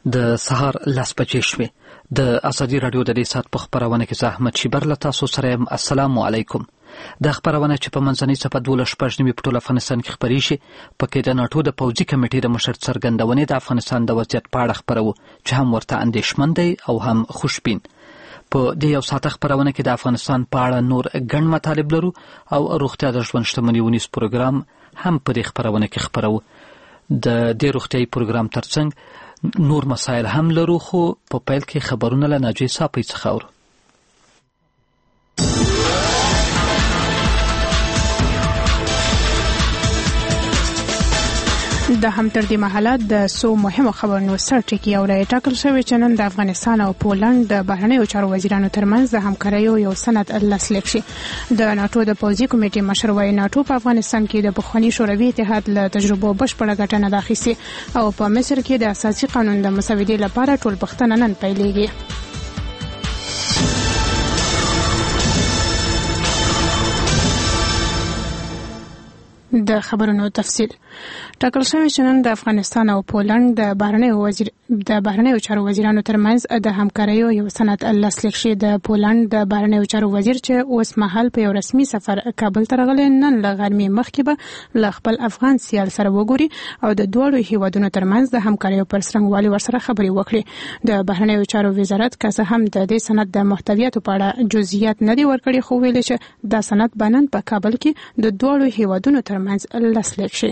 د سهار 10 بجې شوې. د ازادي رادیو د دې سات په خبرونه کې زحمت شیبر له تاسو سره. السلام علیکم. د خبرونه چې په منځنۍ صفه 12 په ټول افغانستان کې خبرې شي، پکې د ناتو د پوځي کمیټې د مشر څرګندونې د افغانستان د وضعیت په اړه خبرو چې هم ورته اندېښمن دی او هم خوشبین. په دې یو ساعت خبرونه کې د افغانستان په اړه نور ګڼ مطالب لرو او روغتیا د ژوند شتمنۍ ونیس پروګرام هم په دې خبرونه کې خبرو. د دې روغتیايي پروګرام ترڅنګ نور مسایل هم لرو، خو په پیل کې خبرونه له ناجی صاحب څخه اورو. د همدردي محلات د سو مهمو خبرونو سرټکی او رای ټاکل شوی چې نن د افغانستان او پولند د بهرنیو چارو وزیرانو ترمنځ د همکاریو یو سند لاسلیک شي. د ناتو د پوځي کمیټې مشر وايي ناتو په افغانستان کې د پخواني شوروي اتحاد له تجربو بشپړه ګټه نه اخیستې او په مصر کې د اساسي قانون د مسودې لپاره ټول پښتنه نن پیلېږي. د خبرونو تفصیل. ټاکل شوی چې نن د افغانستان او پولند د بهرنیو چارو وزیرانو ترمنځ د همکاریو یو سند لاسلیک شي. د پولند د بهرنیو چارو وزیر چې اوس مهال په یو رسمي سفر کابل ته راغلی، نن له غرمې مخکې به له خپل افغان سیال سره وګوري او د دوړو هیوادونو ترمنځ د همکاریو پر څرنګوالي ورسره خبرې وکړي. د بهرنیو چارو وزارت که څه هم د دې سند د محتویاتو په اړه جزئیات نه دی ورکړي، خو ویلي چې دا سند به نن په کابل کې د دوړو هیوادونو ترمنځ لاسلیک شي.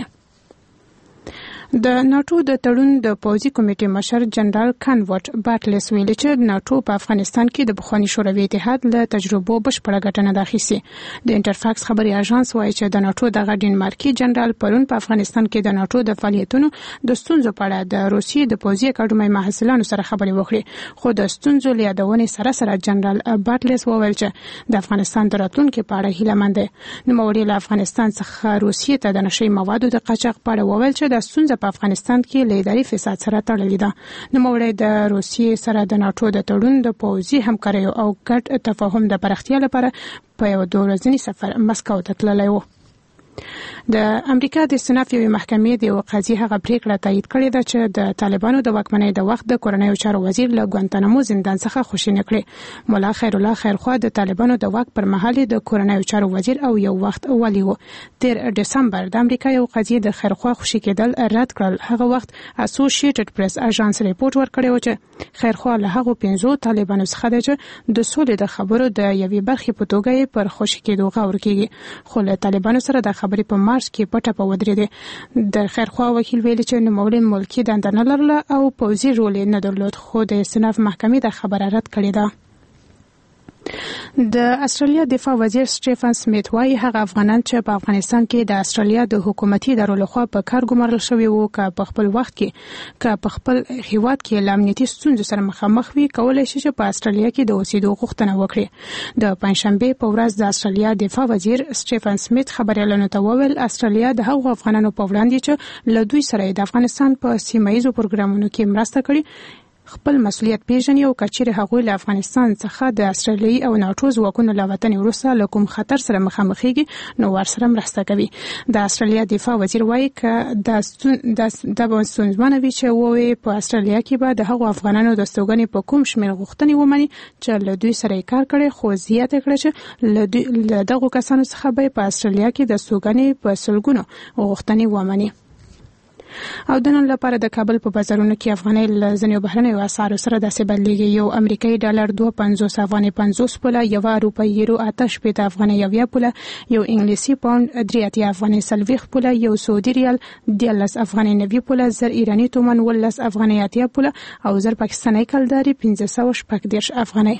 د ناتو د تړون د پوځي کمیټې مشر جنرال کانورټ باټلس ویلي چې ناتو په افغانستان کې د پخواني شوروي اتحاد له تجربو بشپړه ګټه نه اخیستې. د انټرفاکس خبري اژانس وایي چې د ناتو د ډنمارکي جنرال پرون په افغانستان کې د ناتو د فعالیتونو د ستونزو په اړه د روسیې د پوځي اکاډمۍ محصلانو سره خبرې وکړي، خو د ستونزو له یادونې سره جنرال باټلس وویل چې د افغانستان د راتلونکي په اړه هیله مند دی. نوموړي له افغانستان څخه روسیې ته د نشي موادو د قاچاق په اړه وویل چې د ستونزه په افغانستان کې له اداري فساد سره تړلې ده. نوموړی د روسیې سره د ناتو د تړون د پوځي همکاریو او ګډ تفاهم د پراختیا لپاره په یو 2 ورځني سفر مسکو ته تللی و. د امریکا د سناف یوې محکمې د یو قاضي هغه پریکړه تایید کړې ده چې د طالبانو د واکمنۍ د وخت د کورنیو چارو وزیر له ګوانتانامو زندان څخه خوشینه کړې. مولا خیر الله خیرخوا د طالبانو د واک پر مهال د کورنیو چارو وزیر او یو وخت والی و. 13 دسمبر د امریکا یو قاضي د خیرخوا خوشی کېدل رد کړل. هغه وخت اسوسییټډ پریس اژانس ریپورت ورکړی و چې خیرخوا له هغه 15 طالبانو څخه د سولې د خبرو د یوې برخې په توګه پر خوشی کېدو غوړ کیږي، خو له طالبانو سره د خبرې په مارچ کې پټه په ودرېده. د خیرخوا وکیل ویلي چې نوموړي ملکی دنده نه لرله او پوځي رول نه درلود، خو د استناف محکمې د خبره رد کړې ده. د استرالیا دفاع وزیر سټیفن سمیت وايي هغه افغانان چې په افغانستان کې د استرالیا د حکومتي ادارو لخوا په کار ګمارل شوی وو، که په خپل وخت کې که په خپل هیواد کې له امنیتي ستونزو سره مخامخ وي، کولای شي چې په استرالیا کې د اوسېدو غوښتنه وکړي. د پنځشنبه په ورځ د استرالیا دفاع وزیر سټیفن سمیت خبريالانو ته وویل استرالیا د هغو افغانانو په وړاندې چې له دوی سره د افغانستان په سیمه ییزو پروګرامونو کې مرسته کړې خپل مسؤلیت پیژني او کچېره هغوی له افغانستان څخه د استرالیي او ناتو ځواکونو له وطن وروسته له کوم خطر سره مخامخېږي نو ورسره مرسته کوي. د استرالیا دفاع وزیر وایي چې د ستونزمنه وي چې ووي په استرالیا کې به د هغو افغانانو د استوګنې په کوم شمېر غوښتنې ومني چې له دوی سره کار کړي، خو زیاته کړه چې له دغو کسانو څخه به په استرالیا کې د استوګنې په سلګونو غوښتنې ومني. او د نن لپاره د کابل په بازارونو کې افغانۍ له ځینو بهرنیو اسعارو سره داسې بدلیږي. یو امریکایي ډالر 2.50 افغانۍ 50 پوله، یو روپۍ یورو 8.80 افغانۍ 90 پوله، یو انګلیسي پاوند 3 افغانۍ 40 پوله، یو سعودي ریال 13 افغانۍ 90 پوله، زر ایرانی تومان 18 افغانۍ 80 پوله او زر پاکستاني کلداري 1510 افغانۍ.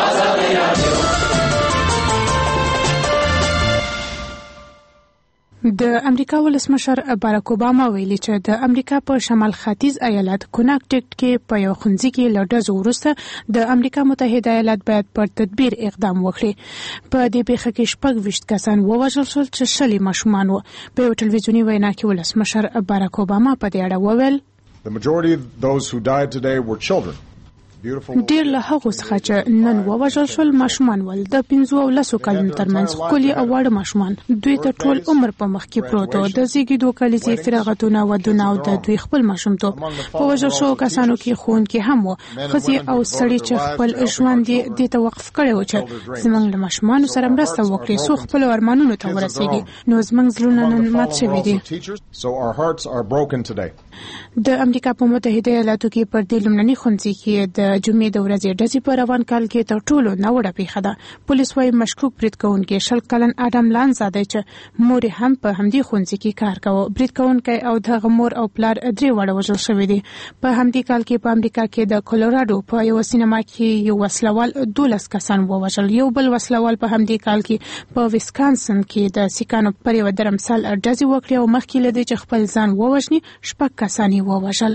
د امریکا ولسمشر باراک اوباما ویلي چې د امریکا په شمال ختیځ ایالت کونکټیکټ کې په یو ښوونځي کې له ډزو وروسته د امریکا متحده ایالات باید پر تدبیر اقدام وکړي. په دې پیښه کې 26 کسان ووژل شول چې 20 ماشومان وو. په یو ټلویزیوني وینا کې ولسمشر باراک اوباما په دې اړه وویل The majority of those who died today were children ډیر له هغو څخه چې نن ووژل شول ماشومان ول د 15 او 10 کلونو ترمنځ ښکلي او واړه ماشومان. دوی ته ټول عمر په مخ کې پروت و، د زیږیدو کلیزې فراغتونه ودونه او د دوی خپل ماشومتوب. په وژل شوو کسانو کې ښوونکي هم و، ښځې او سړي چې خپل ژوند یې دې ته وقف کړی و چې زموږ له ماشومانو سره مرسته وکړي څو خپل ارمانونو ته ورسېږي. نو زموږ زړونه نن مات شوي دي. د امریکا په متحده ایالاتو کې پر دې لومړني ښوونځي کې د جمعې د ورځې ډزې په روان کال کې تر ټولو ناوړه پیښه ده. پولیس وايي مشکوک برید کوونکی 20 کلن اډم لانزاده چې مور هم په همدې ښوونځي کې کار کاوه. برید کوونکی او د مور او پلار 3 واړه وژل شوي دي. په همدې کال کې په امریکا کې د کولوراډو په یو سینما کې یو وسلوال 12 کسان ووژل. یو بل وسلوال په همدې کال کې په ویسکانسن کې د سیکانو پر یو درمسال ډزې وکړې او مخکې له دې چې خپل ځان ووژني 6 کسان یې ووژل.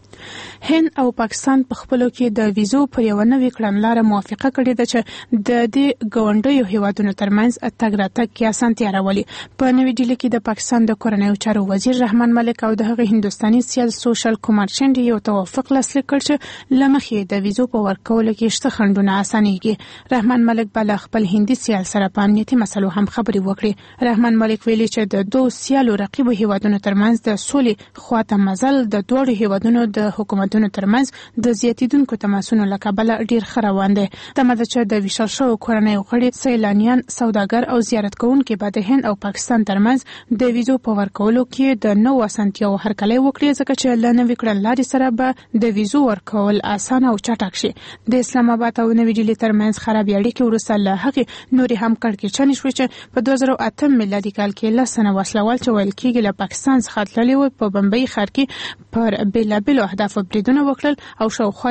هند او پاکستان په خپلو کې د ویزو پر یو نوې کړنلاره موافقه کړې ده چې د دې ګاونډیو هیوادونو ترمنځ تګ راتګ کې اسانتیا راولي. په نوې ډیلي کې د پاکستان د کورنیو چارو وزیر رحمان ملک او د هغه هندوستاني سیال سوشل کمار چندي یو توافق لاسلیک کړ چې لمخې د ویزو په ورکولو کې شته خنډونه اسانيږي. رحمان ملک بل خپل هندي سیال سره په امنیتي مسلو هم خبرې وکړې. رحمان ملک ویلي چې د دوه سیالو رقیبو هیوادونو ترمنځ د سولې خواته مزل د دوه هیوادونو د حکومتونو ترمنځ د زیاتیدونکو تماسونو له کبله ډیر خروان دي. تمه ده چې د ویشل شوو کورنیو غړي سیلانیان، سوداګر او زیارت کوونکي به د هند او پاکستان ترمنځ د ویزو په ورکولو کې د نوو اسانتیاو هرکلی وکړي، ځکه چې له نوې کړنلارې سره به د ویزو ورکول اسانه او چټک شي. د اسلام آباد او نوې ډیلي ترمنځ خرابې اړیکې وروسته له هغې نورې هم کړکېچنې شوې چې په 2008 میلادي کال کې 10 تنه وسلوال چې ویل کېږي له پاکستان څخه تللي وو په بمبئی ښار کې پر بېلابېلو اهدافو بریدونه وکړل او شاوخوا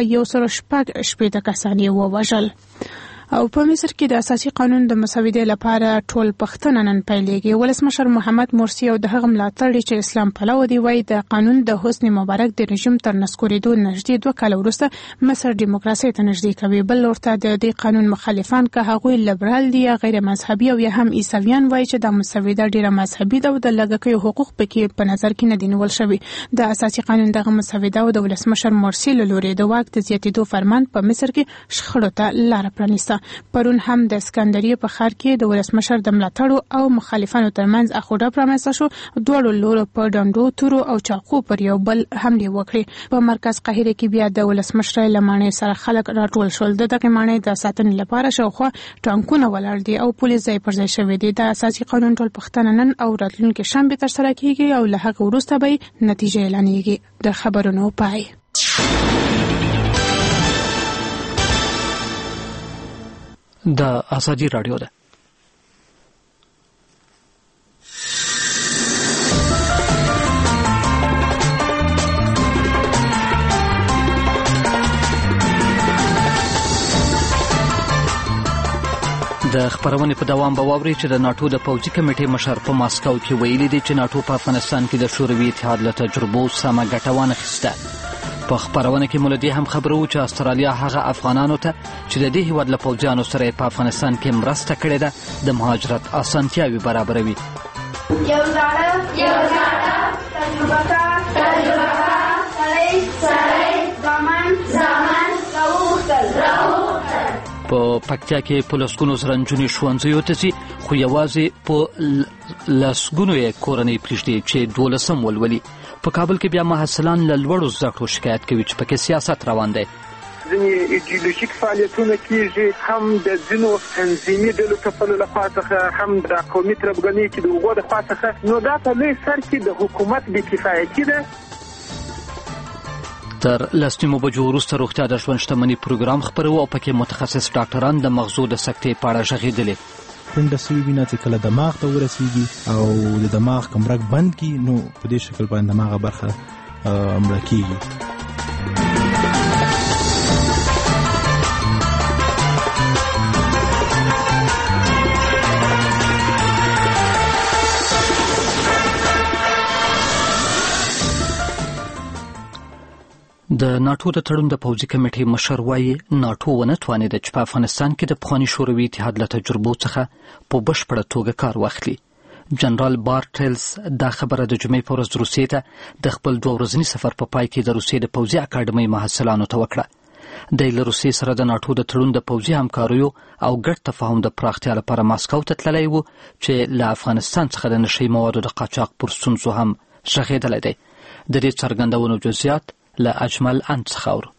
160 کسان یې ووژل. او په مصر کې د اساسي قانون د مسودې لپاره ټول پښتنه نن پیلېږي. ولسمشر محمد مرسي او د هغه ملاتړي چې اسلام پلوي دی وایي د قانون د حسن مبارک د رژیم تر نسکورېدو نږدې 2 کال وروسته مصر دیموکراسي ته نږدې کوي. بل ورته د دې قانون مخالفان که هغوی لیبرال دي یا غیر مذهبي او یا هم عیسویان وایي چې د مسوده ډیره مذهبي ده او د لږکیو حقوق پکې په نظر کې نه دي نیول شوي. د اساسي قانون دغه مسوده او د ولسمشر مرسي له لوري د واک د زیاتېدو فرمان په مصر کې شخړو ته لار پرانیسته. پرون هم د اسکندریه په ښار کې د ولسمشر د ملاتړو او مخالفانو ترمنځ اخوډه پرانیسته شو. دواړو لورو په ډنډو، تورو او چاقو پر یو بل حملې وکړې. په مرکز قاهره کې بیا د ولسمشر لمانې سره خلک راټول شول. دغه مانې د ساتنې لپاره شاوخوا ټانکونه ولاړ دي او پولیس ځای پر ځای شوی دی. د اساسي قانون ټول پښتنه نن او راتلونکي شنبه تر سره کیږي او له هغه وروسته به نتیجه اعلانېږي. د خبرونو پای. د ازادي رادیو ده. د خبرونې په دوام به واوري چې د ناتو د پوځي کمیټې مشر په ماسکو کې ویلي دی چې ناتو په افغانستان کې د شوروي اتحاد له تجربو سمه ګټه وانخیسته. په خبرونه کې مولدي هم خبرو چې استرالیا هغه افغانانو ته چې د دې هیواد له پوځیانو سره په افغانستان کې مرسته کړې ده د مهاجرت اسانتیاوي برابروي. یو زړه تجربه سړی زمان راوغوښتل. په پکتیا کې په لسګونو سره نجونې ښوونځیو ته ځي، خو یوازې په لسګونو یې کورنۍ پرېږدي چې 12 ولولي. په کابل کې بیا محصلان له لوړو زده کړو شکایت کوي چې پکې سیاست روان دی. ځینې ایډیولوژیک فعالیتونه کېږي، هم د ځینو تنظیمي ډلو کفلو لخوا څخه، هم د قومي تربګنۍ چې د هغو د خوا څخه. نو دا په لوی سر کې د حکومت بېکفایتي ده. تر 10 بجو وروسته روغتیا د ژوند شتمنۍ پروګرام خپروي او پکې متخصص ډاکټران د مغزو د سکتې په اړه غږېدلي. پنډه سوي وینه چې کله دماغ ته ورسیږي او د دماغ کمرک بند کی، نو په دې شکل باندې دماغه برخه مړه کیږي. د ناتو د تړون د پوځي کمیټې مشر وایي ناتو ونه توانېده چې په افغانستان کې د پخواني شوروي اتحاد له تجربو څخه په بشپړه توګه کار واخلي. جنرال بارټلز دا خبره د جمعې په ورځ روسیې ته د خپل 2 ورځني سفر په پای کې د روسیې د پوځي اکاډمۍ محصلانو ته وکړه. د روسیې سره د ناټو د تړون د پوځي همکاریو او ګډ تفاهم د پراختیا لپاره ماسکو ته تللی و چې له افغانستان څخه د نشي موادو د قاچاق پر ستونزو هم ږغېدلی دی. د دې څرګندونو جزئیات له اجمل ان څخه اورو.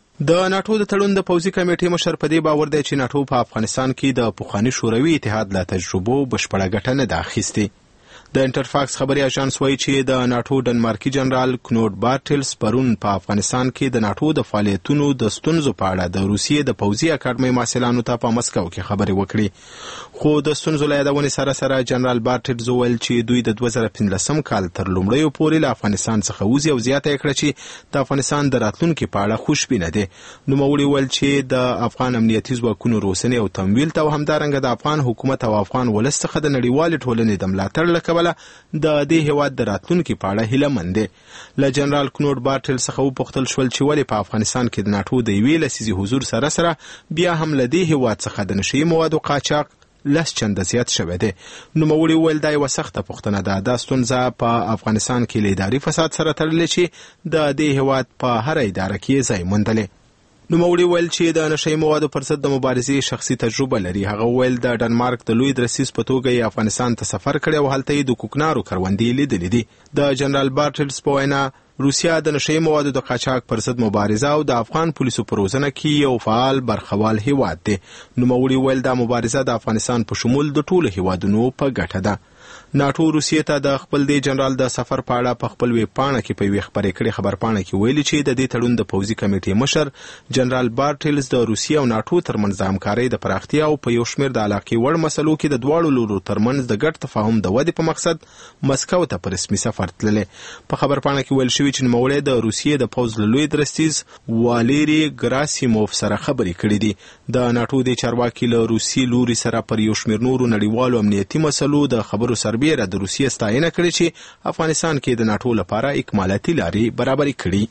د ناټو د تړون د پوځي کمیټې مشر په دې باور دی چې ناټو په افغانستان کې د پخواني شوروي اتحاد له تجربو بشپړه ګټه نه ده اخیستې. د انټرفاکس خبري اژانس وایي چې د ناټو ډنمارکي جنرال کنوټ بارټلز پرون په افغانستان کې د ناټو د فعالیتونو د ستونزو په اړه د روسیې د پوځي اکاډمۍ محصلانو ته په مسکو کې خبرې وکړې. خو د ستونزو له یادونې سره سره جنرال بارټلز وویل چې دوی د 2015 کال تر لومړیو پورې له افغانستان څخه وځي او زیاته یې کړه چې د افغانستان د راتلونکي په اړه خوشبینه دي. نوموړي وویل چې د افغان امنیتي ځواکونو روسنې او تمویل ته او همدارنګه د افغان حکومت او افغان ولس څخه د نړیوالې ټولنې د ملاتړ له کبله د دې هیواد د راتلونکي په اړه هیله مند دي. له جنرال کنوټ بارټل څخه وپوښتل شول چې ولې په افغانستان کې د ناټو د یوې لسیزې حضور سره سره بیا هم له دې هیواد څخه د نشي موادو قاچاق لس چنده زیات شوی دی. نوموړي وویل دا یوه سخته پوښتنه ده. دا ستونزه په افغانستان کې له اداري فساد سره تړلې چې د دې هیواد په هره اداره کې ځای موندلی. نوموړي ویل چې د نشي موادو پر ضد د مبارزې شخصي تجربه لري. هغه ویل د ډنمارک د لوی درسیز په توګه یې افغانستان ته سفر کړی او هلته یې د کوکنارو کروندې لیدلې دي. د جنرال بارټلز په وینا روسیا د نشي موادو د قاچاق پر ضد مبارزه او د افغان پولیسو په روزنه کې یو فعال برخوال هیواد دی. نوموړي ویل دا مبارزه د افغانستان په شمول د ټولو هیوادونو په ګټه ده. ناټو روسیې ته د خپل دی جنرال د سفر په اړه په خپل ویب پاڼه کې په یوې خبرې کړې خبرپاڼه کې ویلي چې د دې تړون د پوځي کمیټې مشر جنرال بارټلز د روسیې او ناټو ترمنځ د همکارۍ د پراختیا او په یو شمېر د علاقې وړ مسلو کې د دواړو لورو ترمنځ د ګډ تفاهم د ودې په مقصد مسکو ته په رسمي سفر تللی. په خبرپاڼه کې ویل شوي چې نوموړی د روسیې د پوځ له لوی درستیز واليري ګراسیموف سره خبرې کړې دي. د ناټو د چارواکي له روسي لوري سره پر یو شمېر نورو نړیوالو امنیتي مسلو د خبرو سربیره د روسیې ستاینه کړې چې افغانستان کې د ناټو لپاره اکمالاتي لارې برابرې کړي.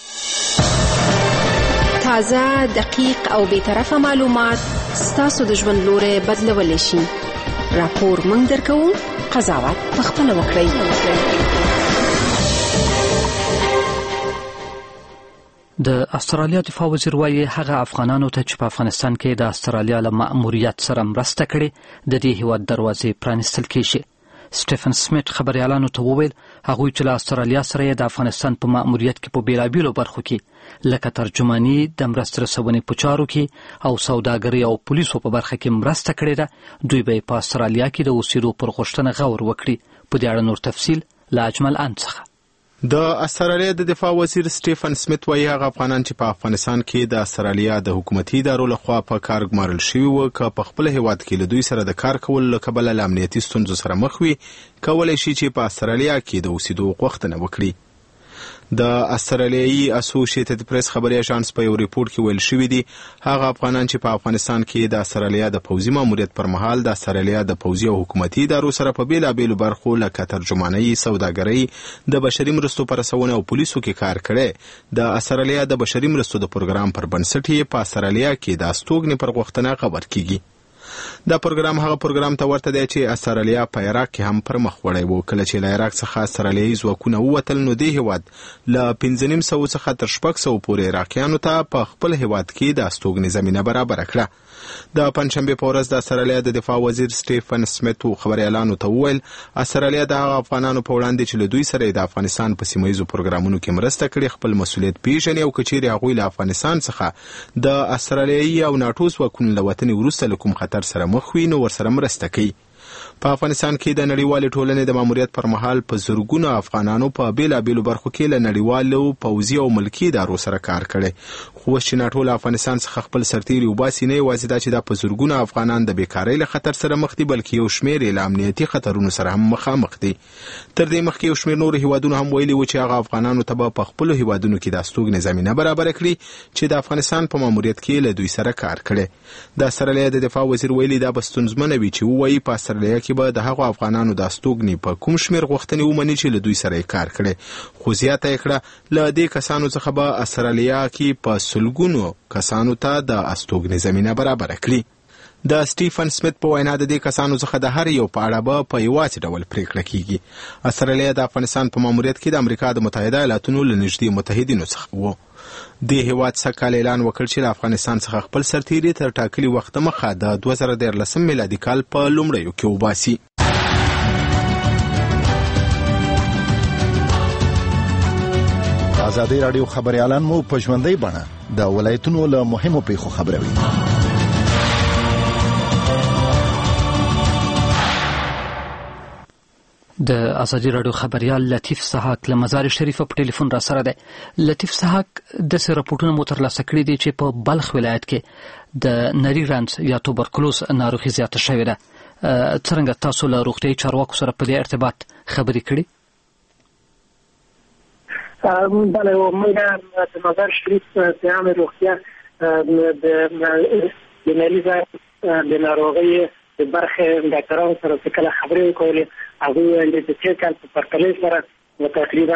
تازه، دقیق او بیطرفه معلومات ستاسو د ژوند لوري بدلولی شي. راپور موږ درکوو، قضاوت پخپله وکړئ. د استرالیا دفاع وزیر وایي هغه افغانانو ته چې په افغانستان کې د استرالیا له مأموریت سره مرسته کړې د دې هیواد دروازې پرانیستل کېږي. سټیفن سمیت خبريالانو ته وویل هغوی چې له استرالیا سره د افغانستان په مأموریت کې په بیلابیلو برخو کې لکه ترجماني، د مرستې رسونې په چارو کې او سوداګرۍ او پولیسو په برخه کې مرسته کړې ده، دوی به په استرالیا کې د اوسېدو پر غوښتنه غور وکړي. په دې اړه نور تفصیل له اجمل ان څخه. د استرالیا د دفاع وزیر سټیفن سمیت وایي هغه افغانان چې په افغانستان کې د استرالیا د حکومتي ادارو لخوا په کار ګمارل شوي وو که په خپل هیواد کې له دوی سره د کار کولو له کبله له امنیتي ستونزو سره مخ وي کولی شي چې په استرالیا کې د اوسېدو غوښتنه وکړي. د استرالیایي اسوسییټډ پریس خبري اژانس په یو ریپورت کې ویل شوی دی هغه افغانان چې په افغانستان کې د استرالیا د پوځي ماموریت پر مهال د استرالیا د پوځي او حکومتي ادارو سره په بیلابیلو برخو لکه ترجمانۍ، سوداګرۍ، د بشري مرستو پر رسونه او پولیسو کې کار کړی. د استرالیا د بشري مرستو د پروګرام پر بنسټ یې په استرالیا کې د استوګنې پر غوښتنه خبر کیږي. دا پروګرام هغه پروګرام ته ورته دی چې استرالیا په عراق کې هم پر مخ وړی و. کله چې له عراق څخه استرالیایي ځواکونه ووتل نو دې هیواد له 5,500 څخه تر 600 پورې عراقیانو ته په خپل هیواد کې د استوګنې زمینه برابره کړه. د پنځشنبې په ورځ د استرالیا د دفاع وزیر سټیفن سمیت خبريالانو ته وویل استرالیا د هغه افغانانو په وړاندې چې له دوی سره د افغانستان په سیمایي پروګرامونو کې مرسته کړې خپل مسؤلیت پیژني او کچېرې هغوی له افغانستان څخه د استرالیایي او ناټو ځواکونو له وتنې وروسته له کوم خطر سره مخ وي نو ورسره مرسته کوي. په افغانستان کې د نړیوالې ټولنې د ماموریت پر مهال په زرګونو افغانانو په بیلابیلو برخو کې له نړیوالو پوځي او ملکي ادارو سره کار کړی. خو چې ناټو له افغانستان څخه خپل سرتیري وباسي نه یوازې دا چې دا په زرګونو افغانان د بیکارۍ له خطر سره مخ دي بلکې یو شمېر یې له امنیتي خطرونو سره هم مخامخ دي. تر دې مخکې یو شمېر نور هیوادونو هم ویلي و چې هغه افغانانو ته به په خپلو هیوادونو کې د استوګنې زمینه برابره کړي چې د افغانستان په ماموریت کې له دوی سره کار کړی. د استرالیا د دفاع وزیر ویلي دا به ستونزمنه وي چې ووایي په استرالیا کې به د هغو افغانانو د استوګنې په کوم شمېر غوښتنې ومني چې له دوی سره یې کار کړی. خو زیاته یې کړه له دې کسانو څخه به استرالیا کې په سلګونو کسانو ته د استوګنې زمینه برابره کړي. د سټیفن سمیت په وینا د دې کسانو څخه د هر یو په اړه به په یوازې ډول پریکړه کیږي. استرالیا د افغانستان په ماموریت کې د امریکا د متحده ایالاتونو له نږدې متحدینو څخه و. د هیواد سکهال اعلان وکړ چې له افغانستان څخه خپل سرتیري تر ټاکلي وخت مخه د 2013 میلادي کال په لومړیو کې وباسي. ازادي رادیو خبريالان مو په ژوندۍ بڼه د ولایتونو له مهمو پیښو خبروي. د ازادي رادیو خبريال لطیف سحاق له مزار شریف په ټلیفون را سره ده. لطیف سحاق د سرپورټونو مو ترلاسه کړي دي چې په بلخ ولایت کې د نری رنځ یا توبرکلوز ناروغي زیاته شوې ده. څنګه تاسو له روغتیايي چارواکو سره په دې ارتباط خبرې کړې؟ بله، موږ د مزار شریف د عامه روغتیا د مریض د ناروغۍ د برخې ډاکټرانو سره چې کله خبرې وکړلې، هغوی ویل د تېر کال په پرتله سره تقریبا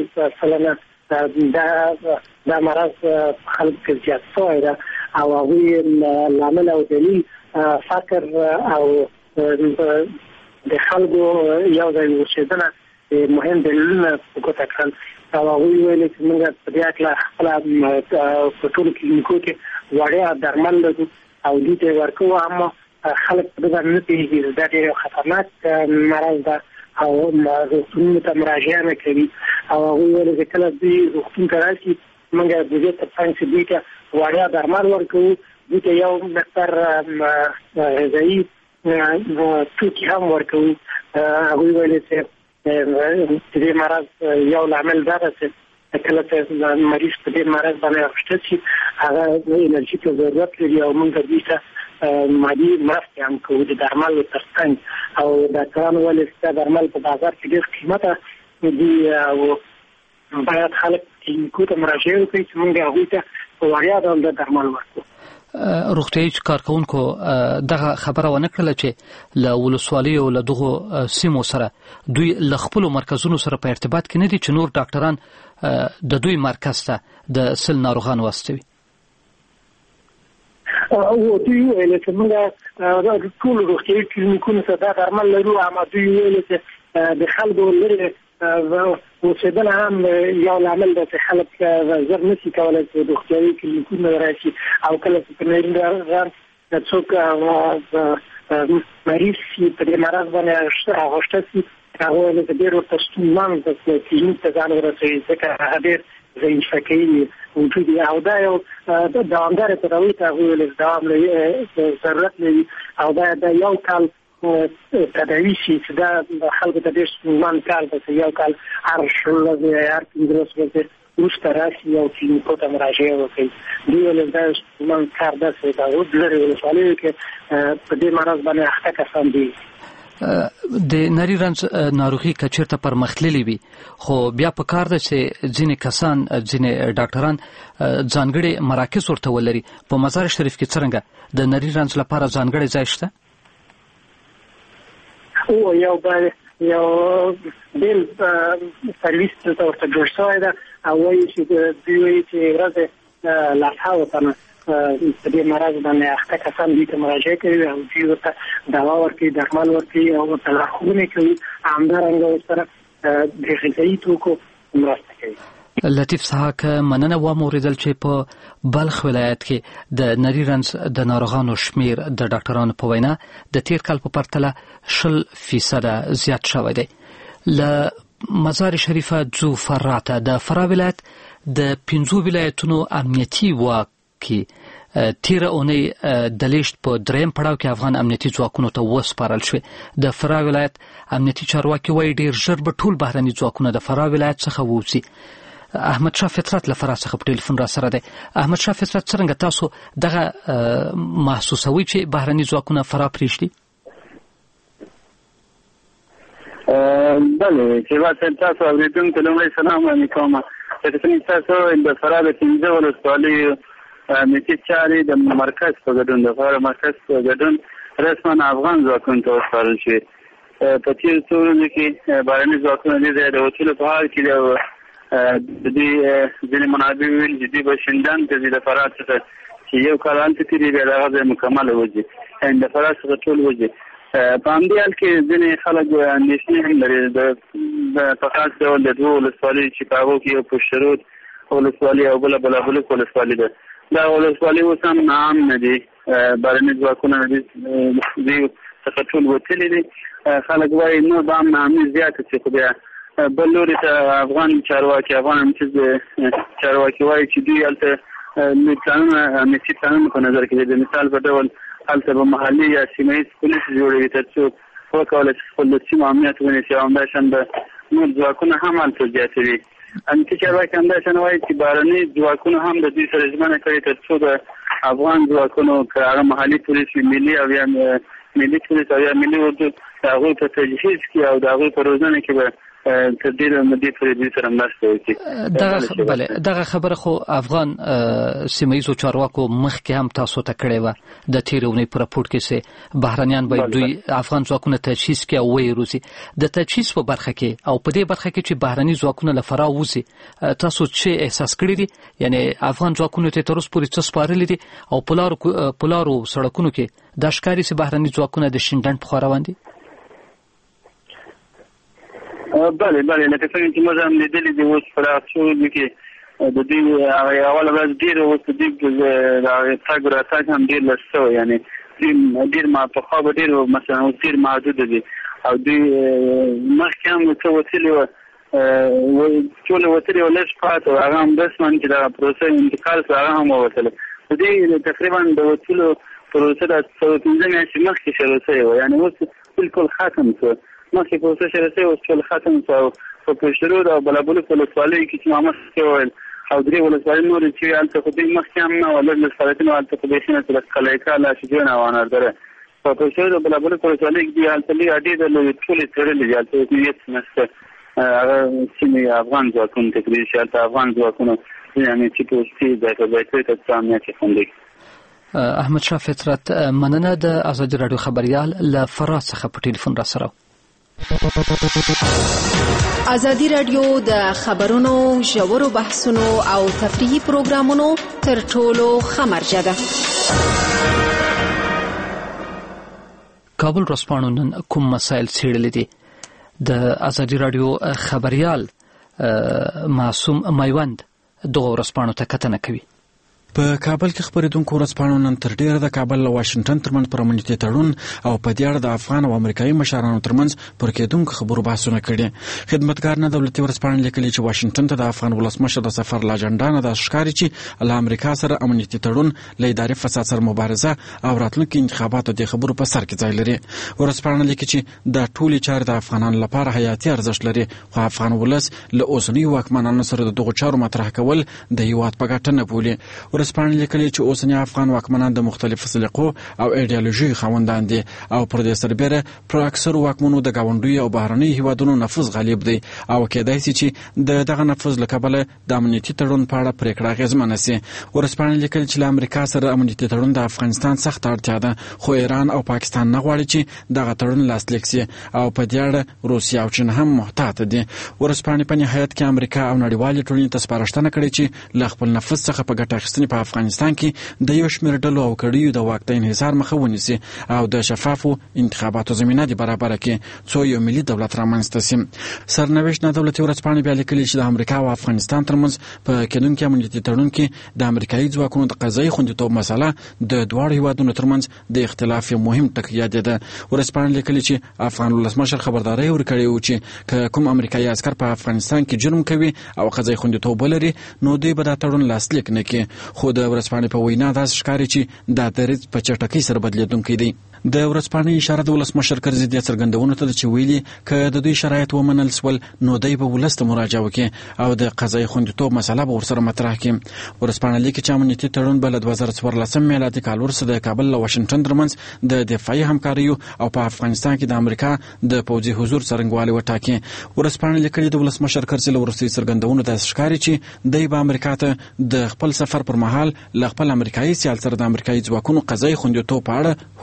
100% دا مرض خلکو کې زیات شوی ده او هغوی لامل او دلیل فقر او د خلکو یو ځای اوسېدنه مهم دلیلونه په ګوته کړل. او هغوی ویل چې موږ په دې اړه خپله په ټولو کلینیکو کې وړیا درمل لرو او دوی ته یې ورکوو، اما خلک په دې باندې نه پوهېږي. دا ډېر خطرناک مرض ده او روغتونونو ته مراجعه نه کوي. او هغوی ویل چې کله دوی روغتون ته راشي، موږ د دې تر څنګ چې دوی ته وړیا درمل ورکوو، دوی ته یو مقدار غذایي توکي هم ورکوو. هغوی ویل چې دې مرض یو لامل دا ده چې کله چې مریض په دې مرض باندې اخته شي، هغه انرژي ته ضرورت لري او موږ دوی ته مادي مرستې هم کوو د درملو تر څنګ. او ډاکټرانو ویل چې درمل په بازار کې ډېر قیمته دي او باید خلک کلینیکو ته مراجعه وکړي چې موږ هغوی ته په وړیا ډول د درمل ورکوو. روغتیايي کارکونکو دغه خبره ونه کړله چې له ولسوالیو له دغو سیمو سره دوی له خپلو مرکزونو سره په ارتباط کې نه دي چې نور ډاکټران د دوی مرکز ته د سل ناروغان واستوي. او دوی ویل چې موږ ټول روغتیايي کلینیکونو ته دا درمل لرو، اما دوی ویل چې د خلکو لرې اوسېدنه هم یو لامل ده چې خلک زر نشي کولی چې روغتیايي کلینیکونه راشي. او کله چې په نری رنځ څوک مریض شي په دې مرض باندې اغوسته شي، هغه ویل چې ډېر ورته ستونزمن ده چې کلینیک ته ځان ورسوي، ځکه هغه ډېر ضعیفه کوي وجود یې. او دا یو دوامداره تداوي ته هغوی ویل چې دوام ضرورت لري او دا یو کال تداوی شي چې دا خلکو ته ډېر ستونزمن کار ده چې یو کال هر 10 ورځې هر 15 ورځې وروسته راشي او کلینیکو ته مراجعه وکړي. دوی ویل دا ستونزمن کار ده چې د لرې ولسوالیو کې په دې مرض باندې اخته کسان دي. د نری رنځ ناروغي که چېرته پرمختللې وي، خو بیا په کار ده چې ځینې کسان، ځینې ډاکټران ځانګړي مراکز ورته ولري. په مزار شریف کې څرنګه د نری رنځ لپاره ځانګړی ځای شته؟ او یو بیل سرویس ته ورته جوړ شوی ده او وایي چې دوی وایي چې ورځې لسهاوو تنه په دې مرض باندې اخته کسان دوی ته مراجعه کوي او دوی ورته دوا ورکوي، درمل ورکوي او ورته لارښوونې کوي. همدارنګه ورسره د غذایي توکو مرسته کوي. لطیف سحاق، مننه واوریدل چې په بلخ ولایت کې د نری رنځ د ناروغانو شمیر د ډاکټرانو په وینا د تیر کال په پرتله 20% زیات شوی دی. له مزار شریفه ځو فراه ته. د فراه ولایت د 15 ولایتونو امنیتي واک کې تیر اونۍ د لیست په دریم پړاو کې افغان امنیتي ځواکونو ته وسپارل شوې. د فراه ولایت امنیتي چارواکي وایي ډیر ژر به ټول بهرني ځواکونه د فراه ولایت څخه ووځي. احمد شاه فطرت له فراه څخه په ټلیفون را سره دی. احمد شاه فطرت، څنګه تاسو دغه محسوسوي چې بهرني ځواکونه فراه پرېږدي؟ بله، چې تاسو اورېدونکو لومړی سلام وړاندې کوم. چې تاسو د فراه د 15 ولسوالیو امنیتي چارې د مرکز په ګډون، د فراه مرکز په ګډون رسما افغان ځواکونو ته وسپارل شوې. په تېرو څو ورځو کې بهرني ځواکونه دې ځای د وتلو په حال کې د دې ځینې منابع ویل چې دوی به شینډان ته ځي د فراه څخه، چې یو کال هلته تېرېږي، بیا د هغه ځای مکمله وځي، یعنې د فراه څخه ټول وځي. په همدې حال کې ځینې خلک اندېښنې هم لري په خاص ډول د 2 ولسوالیو چې په هغو کې یو پشترود ولسوالي او بل بلابلک ولسوالي ده. دا ولسوالي اوس هم ناام نه دي، بهرني ځواکونه نه دي څخه ټول وتلي دي. خلک وایي نو دا هم ناامني زیاته شي، خو بیا بل لوري ته افغان چارواکي چارواکي وایي چې دوی هلته امنیتي پلانونه په نظر کې دي. د مثال په ډول هلته به محلي یا سیمه ییز پولیس جوړوي تر څو وکولی شي خپل د سیمو امنیت ونیسي، او همداشان به نور ځواکونه هم هلته زیاتوي. امنیتي چارواکي همداشان وایي چې بهرني ځواکونه هم د دوی سره ژمنه کوي تر څو د افغان ځواکونو که هغه محلي پولیس وي، ملي او یا ملي پولیس او یا ملي اردو، د هغوی په تجهیز کې او د هغوی په روزنه کې به تر ډېره مودې پورې دوی سره مرسته وکړي. دغه خبره خو افغان سیمه ییزو چارواکو مخکې هم تاسو ته کړې وه د تېرې اونۍ په راپورټ کې چې بهرنیان باید دوی افغان ځواکونه تجهیز کړي او ویې روزي. د تجهیز په برخه کې او په دې برخه کې چې بهرني ځواکونه له فرا وځي، تاسو څه احساس کړی دي؟ یعنی افغان ځواکونو ته تر اوسه پورې څه سپارلي دي او په لارو سړکونو کې دا ښکاري چې بهرني ځواکونه د شینډنډ په خوا روان دي؟ بله لکه څنګه چې موږ هم لیدلي دي اوس په دغه څو ورځو کې د دوی اوله ورځ ډېره اوس د دوی تګ راتګ هم ډېر لږ شوی، یعنې ډېر پخوا به ډېر مثلا اوس ډېر محدوده دي، او دوی مخکې هم څه وتلي وه ټوله وتلي وه لږ پاته وه، هغه هم رسما چې دغه پروسه انتقال شو هغه هم ووتله. د دوی تقریبا د وتلو پروسه د 15 میاشتې مخکې شروع شوې وه، یعنې اوس بالکل ختم شو. مخکې پروسه شروع شوې اوس ټول ختم شو، او په پشترود او بلابلک ولسوالیو کې چې ما مخکې وویل او 3 ولسوالۍ نورې چې وې هلته خو دوی مخکې هم نه وه، لږ فعالیتونه هلته خو بیخي نه چې قلعه‌کا لاشجون او اناردره په پشترود او بلابلک ولسوالیو کې دوی هلته لږ اډې درلودې، ټولې څېړلې دي، هلته هېڅ نشته. هغه سیمې افغان ځواکونو ته کړي چې هلته افغان ځواکونو امنیتي پوستې ځای په ځای کړي تر څو امنیت یې خوندي. احمدشاه فطرت، مننه. د ازادي راډیو خبریال له فراه څخه په ټلیفون را سره. ازادي راډیو د خبرونو ژورو بحثونو او تفریحي پروګرامونو تر ټولو ښه مرجع ده. کابل ورځپاڼو نن کوم مسایل څېړلي دي؟ د ازادي راډیو خبریال معصوم میوند دغه ورځپاڼو ته کتنه کوي. په کابل کې خبرېدونکو ورځپاڼو نن تر ډېره د کابل له واشنګټن ترمنځ پر امنیتي تړون او په دې اړه د افغان او امریکایي مشرانو ترمنځ پر کېدونکو خبرو بحثونه کړي. خدمتګار نه دولتي ورځپاڼې لیکلي چې واشنګټن ته د افغان ولسمشر د سفر له اجنډا نه داسې ښکاري چې له امریکا سره امنیتي تړون، له اداري فساد سره مبارزه او راتلونکي انتخاباتو د خبرو په سر کې ځای لري. ورځپاڼه لیکي چې د ټولې چارې د افغانانو لپاره حیاتي ارزښت لري، خو افغان ولس له اوسنیو واکمنانو سره د دغو چارو مطرح کول د هېواد په ګټه نه بولي. ورځپاڼه لیکلي چې اوسنی افغان واکمنان د مختلفو سلیقو او ایډیالوژیو خاوندان دي او پر دې سربېره پر اکثرو واکمنو د ګاونډیو او بهرنیو هیوادونو نفوذ غالب دی، او کېدای شي چې دغه نفوذ له کبله د امنیتي تړون په اړه پرېکړه اغېزمنه شي. ورځپاڼه لیکلي چې له امریکا سره امنیتي تړون د افغانستان سخت اړتیا ده، خو ایران او پاکستان نه غواړي چې دغه تړون لاسلیک شي، او په دې اړه روسیه او چین هم محتاط دي. ورځپاڼې په نهایت کې امریکا او نړیوالې ټولنې ته سپارښتنه کړې چې له خپل نفوذ څخه په ګټه اخیستنې په افغانستان کې د یو شمېر ډلو او کړیو د واک د انحصار مخه ونیسي او د شفافو انتخاباتو زمینه دې برابره کړي څو یو ملي دولت رامنځته شي. سرنوشت نه دولتي ورځپاڼې بیا لیکلي چې د امریکا او افغانستان ترمنځ په کېدونکي امنیتي تړون کې د امریکایي ځواکونو د قضایي خوندیتوب مسله د دواړو هیوادونو ترمنځ د اختلاف یو مهم ټکی یادېده. ورځپاڼې لیکلي چې افغان ولسمشر خبرداری ورکړې و چې که کوم امریکایي عسکر په افغانستان کې جرم کوي او قضایي خوندیتوب ولري نو دوی به دا تړون لاسلیک نه کړي، خو د ورځپاڼې په وینا داسې ښکاري چې دا دریځ په چټکۍ سره بدلېدونکی دی. د ورځپاڼې اشاره د ولسمشر کرزي دې څرګندونو ته ده چې ویلي که د دوی شرایط ومنل سول نو دی به ولس ته مراجعه وکړي او د قضایي خوندیتوب مسله به ورسره مطرح کړي. ورځپاڼه لیکي چې امنیتي تړون به له 2014 میلادي کال وروسته د کابل له واشنګټن ترمنځ د دفاعي همکاریو او په افغانستان کې د امریکا د پوځي حضور څرنګوالی وټاکي. ورځپاڼه لیکلي د ولسمشر کرزي له وروستیو څرګندونو داسې ښکاري چې دی به امریکا ته د خپل سفر پر مهال له خپل امریکایي سیال سره د امریکایي ځواکونو قضایي خوندیتوب په اړه هوکړه وکړي.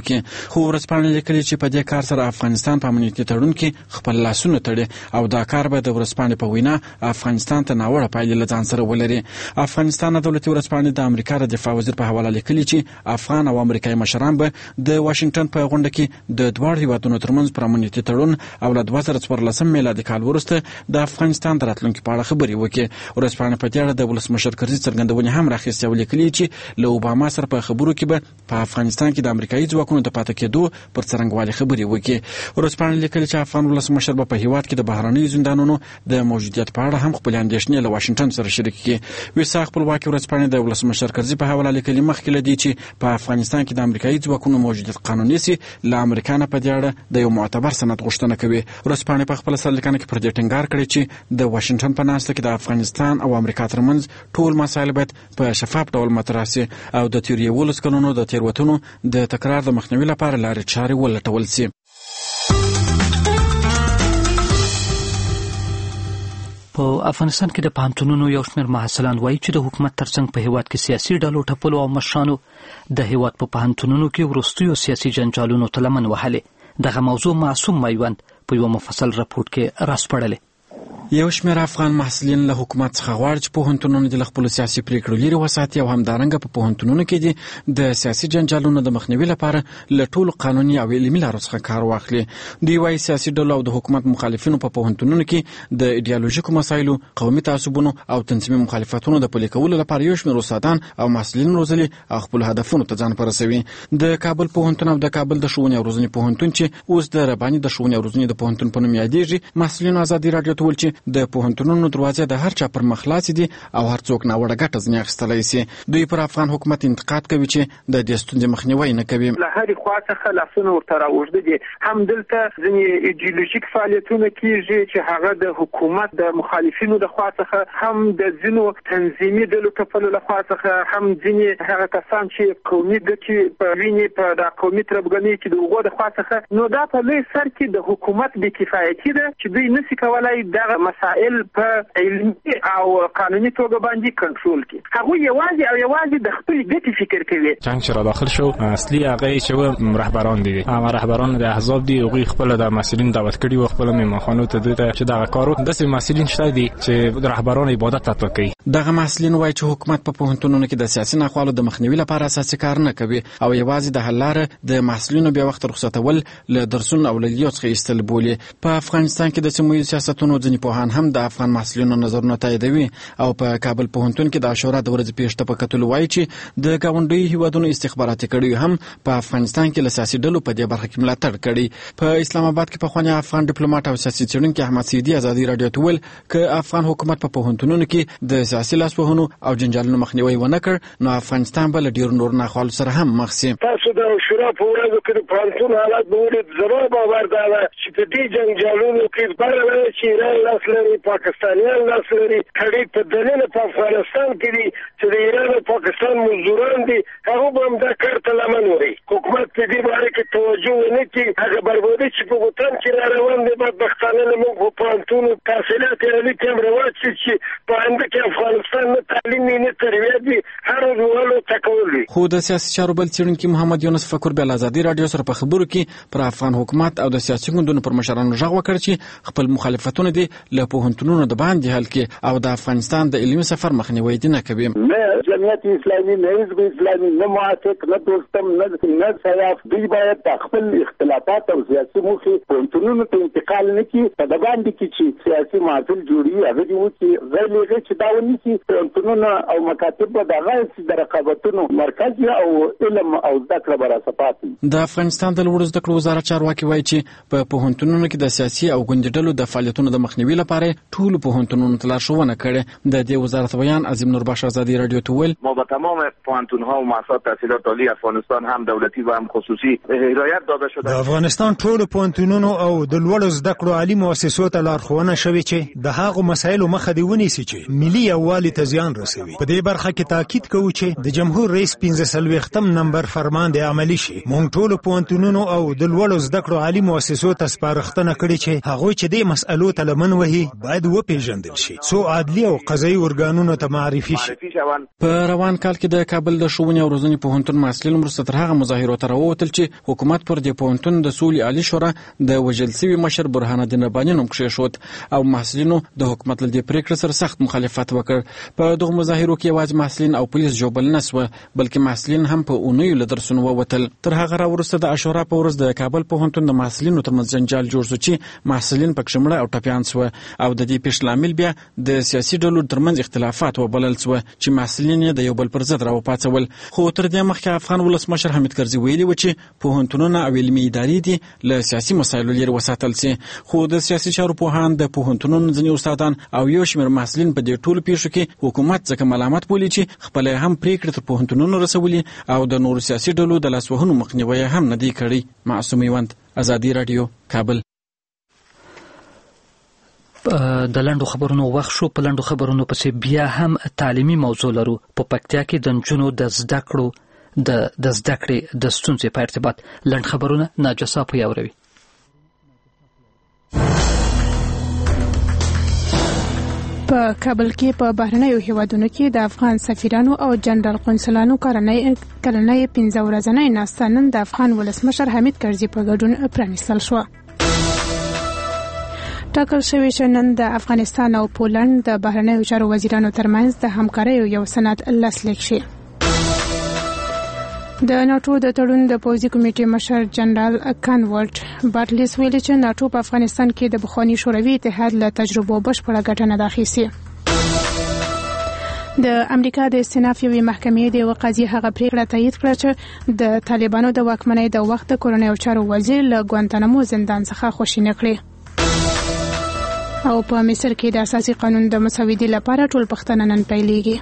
وکړي. خو ورځپاڼې لیکلي چې په دې کار سره افغانستان په امنیتي تړون کې خپل لاسونه تړي او دا کار به د ورځپاڼې په وینا افغانستان ته ناوړه پایلې له ځان سره ولري. افغانستان دولتي ورځپاڼې د امریکا د دفاع وزیر په حواله لیکلي چې افغان او امریکایي مشران به د واشنگټن په غونډه کې د دواړو هیوادونو ترمنځ پر امنیتي تړون او له 2014 میلادي کال وروسته د افغانستان د راتلونکي په اړه خبرې وکړي. ورځپاڼه په دې اړه د ولسمشر کرزي څرګندونې هم راخیستې او لیکلي چې له اوباما سره په خبرو کې به په افغانستان کې د امریکایي ځواکونو د پاتې کېدو پر څرنګوالي خبرې وکړي. ورځپاڼه لیکلي چې افغان ولسمشر به په هیواد کې د بهرنیو زندانونو د موجودیت په اړه هم خپل اندېښنې له واشنگټن سره شریک کړي. ویسا خپلواکي ورځپاڼه د ولسمشر کرزي په حواله لیکلي مخکې له دې چې په افغانستان کې د امریکایي ځواکونو موجودیت قانوني سي له امریکا نه په دې اړه د یو معتبر سند غوښتنه کوي. ورځپاڼې په خپل سرلیکنه کې پر دې ټینګار کړی چې د واشنگټن په ناسته کې د افغانستان او امریکا ترمنځ ټول مسایل باید په شفاف ډول مطرح سي او د تیر 11 کلونو د تېروتنو د تکرار د مخنیوي لپاره لارې چارې ولټول سي. په افغانستان کې د پوهنتونونو یو شمېر محصلان وایي چې د حکومت ترڅنګ په هیواد کې سیاسي ډلو ټپلو او مشرانو د هیواد په پوهنتونونو کې وروستیو سیاسي جنجالونو ته لمن وهلې. دغه موضوع معصوم میوند په یو مفصل راپورټ کې راسپړلې. یو شمېر افغان محصلین له حکومت څخه غواړي چې پوهنتونونه د خپل سیاسي پریکړو لري وساتي او همدارنګه په پوهنتونونو کې د سیاسي جنجالونو د مخنیوي لپاره له ټولو قانوني او علمي لارو څخه کار واخلي. دوی وايي سیاسي ډلو او د حکومت مخالفینو په پوهنتونونو کې د ایډیالوژیکو مسایلو، قومي تعصبونو او تنظیمي مخالفتونو د پلي کولو لپاره یو شمېر استادان او محصلین روزلي او خپل هدفونو ته ځان پرسوي. د کابل پوهنتون او د کابل د ښوونې او روزنې پوهنتون چې اوس د رباني د ښوونې او روزنې د پوهنتون په نوم یادېږي، محصلینو ازادي راډیو ته ویل چې د پوهنتونونو دروازې د هر چا پر مخ خلاصې دي او هر څوک ناوړه ګټه ځنې اخیستلی سي. دوی پر افغان حکومت انتقاد کوي چې د دې ستونزې مخنیوی نه کوي. له هرې خوا څخه لاسونه ورته راوږده دي. هم دلته ځینې ایډیولوژیک فعالیتونه کیږي چې هغه د حکومت د مخالفینو د خوا څخه، هم د ځینو تنظیمي ډلو ټپلو له خوا څخه، هم ځینې هغه کسان چې قومي ګټې په ویني په د قومي تربګنۍ کې د هغو د خوا څخه. نو دا په لوی سر کې د حکومت بې کفایتي ده چې دوی نشي کولای دغه مسائل په علمي او قانوني توګه باندې کنټرول کړي. هغه یوازې د خپل ګټې فکر کوي. څنګه چې را داخل شو اصلي هغه چې رهبران دي، هغه رهبران د احزاب دي، هغه خپل د مسؤلین دعوت کړي او خپل میمخانو ته دوی ته چې دغه کارو داسې مسؤلین شته دي چې رهبران عبادت تطبیق کوي. دغه مسؤلین وایي چې حکومت په پوهنتونونو کې د سیاسي ناخوالو د مخنیوي لپاره اساسي کار نه کوي او یوازې د حل لاره د محصلینو بیا وخت رخصتول له درسونو او لیلیو څخه ایستل بولي. په افغانستان کې د سیموي سیاستونو ځینې پوهان هم د افغان محصلینو نظرونه تاییدوي او په کابل پوهنتون کې د عاشورا د ورځې پیښته په کتلو وایي چې د ګاونډیو هیوادونو استخباراتي کړیو هم په افغانستان کې له سیاسي ډلو په دې برخه کې ملاتړ کړي. په اسلام آباد کې پخوانی افغان ډیپلوماټ او سیاسي څېړونکی احمد سیدي ازادي راډیو ته ویل چې افغان حکومت په پوهنتونونو کې د سیاسي لاسوهنو او جنجالونو مخنیوی ونه کړ نو افغانستان به له ډیرو نور ناخوالو سره هم مخ شي. تاسو د عاشورا په ورځو کې د پوهنتون حالات به ولید. زما باور دا ده چې په دې جنجالونو کې بله چې ایران لاس لري، پاکستانیان لاس لري، کړي په دلیل په افغانستان کې دي چې د ایران او پاکستان مزدوران دي، هغه به هم دا کار ته لمن وړي. حکومت په دې باره کې توجه ونه کړي. هغه بربادي چې په وطن کې را روان دي بدبختانه زموږ په پوهنتونو تحصیلات علمي کې هم رواج شي چې په آینده کې افغانستان نه تعلیم نه تربیه دي، هر ډول تکول وي. خو د سیاسي چارو بل څېړونکي محمد یونس فکر بیا ازادي راډیو سره په خبرو کې پر افغان حکومت او د سیاسي ګوندونو پر مشرانو غږ وکړ چې خپل مخالفتونه دي له پوهنتونونو د باندې حل کړي او د افغانستان د علمي سفر مخنیوی دي نه کوي. نه جمعیت اسلامي، نه حزب اسلامي، نه موافق، نه دوستم، نه سیاف. دوی باید خپل اختلافات او سیاسي موخې پوهنتونونو ته انتقال نه کړي. په د باندې کې چې سیاسي محفل جوړي هغه دې وکړي، غیر هغه چې دا ونیسي. پوهنتونونه او مکاتب به د هغه د رقابتونو مرکز او علم او زده کړه به راڅپاتي. د افغانستان د لوړو زده کړو وزارت چارواکي وایي چې په پوهنتونونو کې د سیاسي او ګوندي ډلو د فعالیتونو د مخنیوي لپاره ټول پوهنتونونو ته لارښوونه کړې. د دې وزارت بیان عظیم نوربخش آزادی رادیو ته ویل ما با تمام پوهنتون‌ها و مؤسسات تحصیلات عالی افغانستان هم دولتی و هم خصوصی هدایت داده شده. د افغانستان ټول پوهنتونونو او د لوړو زده کړو عالی مؤسسو ته لارښوونه شوې چې د هغو مسایلو مخه دی ونیسي چې ملي یووالي ته زیان رسوي. په دې برخه کې تاکید کوو چې د جمهور رئیس 15 نمبر فرمان باندې عملی شي. موږ ټول پوهنتونونو او د لوړو زده کړو عالي مؤسسو ته سپارښتنه کړې چې هغوی چې دې مسألو ته لمن وهي باید وپېژندل شي څو عدلي او قضایي ارګانونو ته معرفي شي. په روان کال کې د کابل د ښوونې او روزنې پوهنتون محصلین وروسته تر هغه مظاهرو ته راووتل چې حکومت پر دې پوهنتون د سولې عالي شورا د وژل شوي مشر برهان الدین رباني نوم کېښود او محصلینو د حکومت له دې پرېکړې سره سخت مخالفت وکړ. په دغو مظاهرو کې یوازې محصلین او پولیس ژوبل نه سوه بلکې محصلین هم په اونیو له درسونو ووتل. تر هغه راوروسته د عاشورا په ورځ د کابل پوهنتون د محصلینو ترمنځ جنجال جوړ شو چې محصلین پکې مړه او ټپیان سوه او د دې پیښې لامل بیا د سیاسي ډلو ترمنځ اختلافات وبلل سوه چې محصلین یې د یو بل پر ضد راوپاڅول. خو تر دې مخکې افغان ولسمشر حمید کرزي ویلي و چې پوهنتونونه او علمي ادارې دي له سیاسي مسایلو لرې وساتل سي. خو د سیاسي چارو پوهان د پوهنتونونو ځینې استادان او یو شمېر محصلین په دې ټولو پیښو کې حکومت ځکه ملامت بولي چې خپله هم پرېکړې تر پوهنتونونو رسولي او د نورو سیاسي ډلو د لاسوهنو مخنیوی هم نه دی کړی. معصوم میوند، ازادي راډیو، کابل. د لنډو خبرونو وخت شو. په لنډو خبرونو پسې بیا هم تعلیمي موضوع لرو. په پکتیا کې د نجونو د زده کړې د ستونزې په ارتباط لنډ خبرونه ناجسا په یاوروي. په کابل کې په بهرنیو هیوادونو کې د افغان سفیرانو او جنرال قونسلانو کلنۍ 15 ورځنۍ ناسته نن د افغان ولسمشر حمید کرزي په ګډون پرانیستل شوه. ټاکل شوی چې نن د افغانستان او پولند د بهرنیو چارو وزیرانو ترمنځ د همکاریو یو سند لاسلیک شي. د ناټو د تړون د پوځي کمیټې مشر جنرال کانورټ بارټلیس ویلي چې ناټو په افغانستان کې د پخواني شوروي اتحاد له تجربو بشپړه ګټه نه اخیستې. د امریکا د استیناف یوې محکمې د یوه قاضي هغه پرېکړه تایید کړه چې د طالبانو د واکمنۍ د وخت د کورنیو چارو وزیر له ګوانتانامو زندان څخه خوشي نه کړې. او په مصر کې د اساسي قانون د مسودې لپاره ټول پښتنه نن پیلېږي.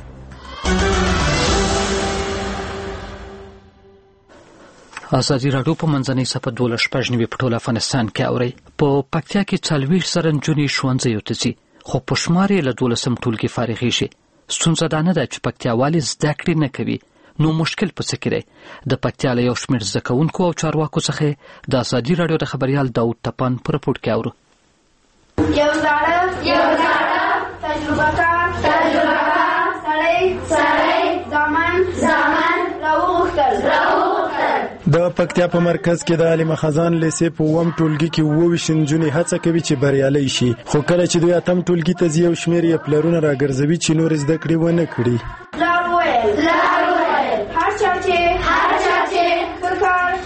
ازادي راډیو په منځنۍ صفحه 12 په ټول افغانستان کې اوري. په پکتیا کې 40 سره نجونې ښوونځیو ته ځي خو په شمار یې له 12 ټولګي فارغې شي. ستونزه دا نه ده چې پکتیاوالې زده کړې نه کوي، نو مشکل په څه کې دی؟ د پکتیا له یو شمېر زده کوونکو او چارواکو څخه د ازادي راډیو د خبریال داود ټپان په رپورټ کې اورو. یو زاړه تجربه کار سړی زامن راوغوښتل. د پکتیا په مرکز کې د علي خزان لیسې په وم ټولګي کې 22 نجونې هڅه کوي چې بریالۍ شي، خو کله چې دوی اتم ټولګي ته ځي یو شمېر یې پلرونه راګرځوي چې نور زده کړې ونه کړي. پلار وویل هر چا چې کار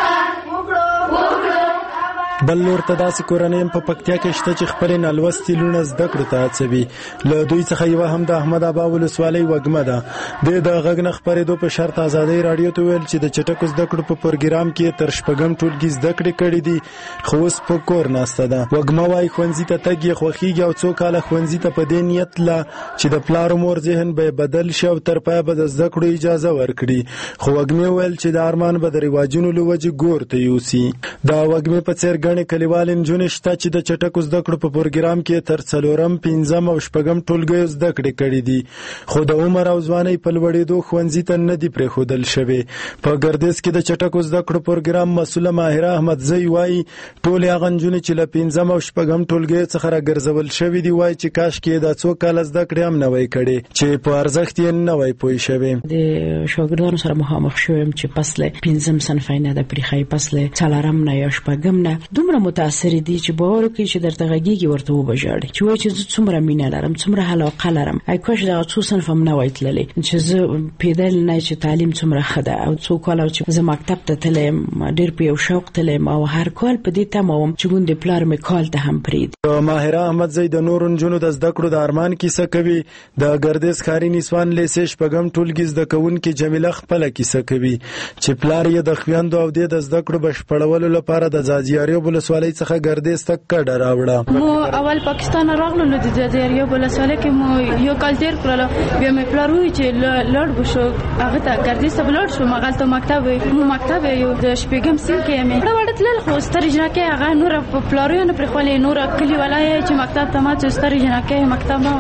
وکړو. بل لور ته داسې کورنۍ په پکتیا کې شته چې خپل نالوستي لونه زده کړو ته هڅوي. له دوی څخه یو هم د احمد ابا ولسوالۍ وږمه ده. د غږ نه خپرېدو په شرط ازادۍ راډیو ته ویل چې د چټکو زده کړو په پروګرام کې تر شپږم ټولګي زده کړې کړې دي، خو اوس په کور ناسته ده. وږمه وايي ښوونځي ته تګ یې خوښیږي او څو کاله ښوونځي ته په دې نیت لا چې د پلار مور ذهن به بدل شي او تر پایه به د زده کړو اجازه ورکړي. خو وږمې ویل چې د ارمان به د رواجونو له وجې ګور ته یوسي. د وږمې په څېر ګڼې کلیوال نجونې شته چې د چټکو زده کړو په پروګرام کې تر 4م 5م او 6م ټولګیو زده کړې کړې دي، خو د عمر او ځوانۍ په لوړېدو ښوونځي ته نه دي پرېښودل شوي. په ګردیز کې د چټکو زده کړو پروګرام مسؤله ماهره احمدزی وایي ټولې هغه نجونې چې له 5م او 6م ټولګیو څخه راګرځول شوي دي وایي چې کاشکې دا څو کاله زده کړې هم نه وای کړې چې په ارزښت یې نه وای پوه شوي. د شاګردانو سره مخامخ شوم چې فصل 5م صنف نه د پریخي فصل 4م نه یا 6م نه دومره متاثر دي چې باور وکړي چې درته غږیږي ورته وبژاړي چې وایي چې زه څومره مینه لرم، څومره علاقه لرم. ای کاش دا څو صنف هم نه وای تللی چې زه پیدل نه چې تعلیم څومره ښه ده او څو کاله چې زه مکتب ته تلم ډېر په یو شوق تلم او هر کال په دې تمه وم چې ګوندې پلار مې کال ته هم پرېږدي. ماهره احمدزی د نورو نجونو د زده کړو د ارمان کیسه کوي. د ګردیز ښاري نسوان لیسې 6م ټولګي زده کوونکې جمیله خپله کیسه کوي چې پلار یې د خویندو او د زده کړو بشپړولو لپاره د ځاځیاریو ولسوالۍ څخه ګردیز ته کډه راوړه. مو اول پاکستان راغلو نو د ځاځیاریو ولسوالۍ کې مو یو کال تیر کړل. بیا مې پلار وی چې لړ بشو هغه ته ګردیز ته بلور شو مغالطه مکتب یو د شپږم سیم کې مې وړت لل خو ستر جنکه هغه نور په پلارونو پر خولې نور کلی ولای چې مکتب ته ما چې ستر جنکه مکتب ما وای.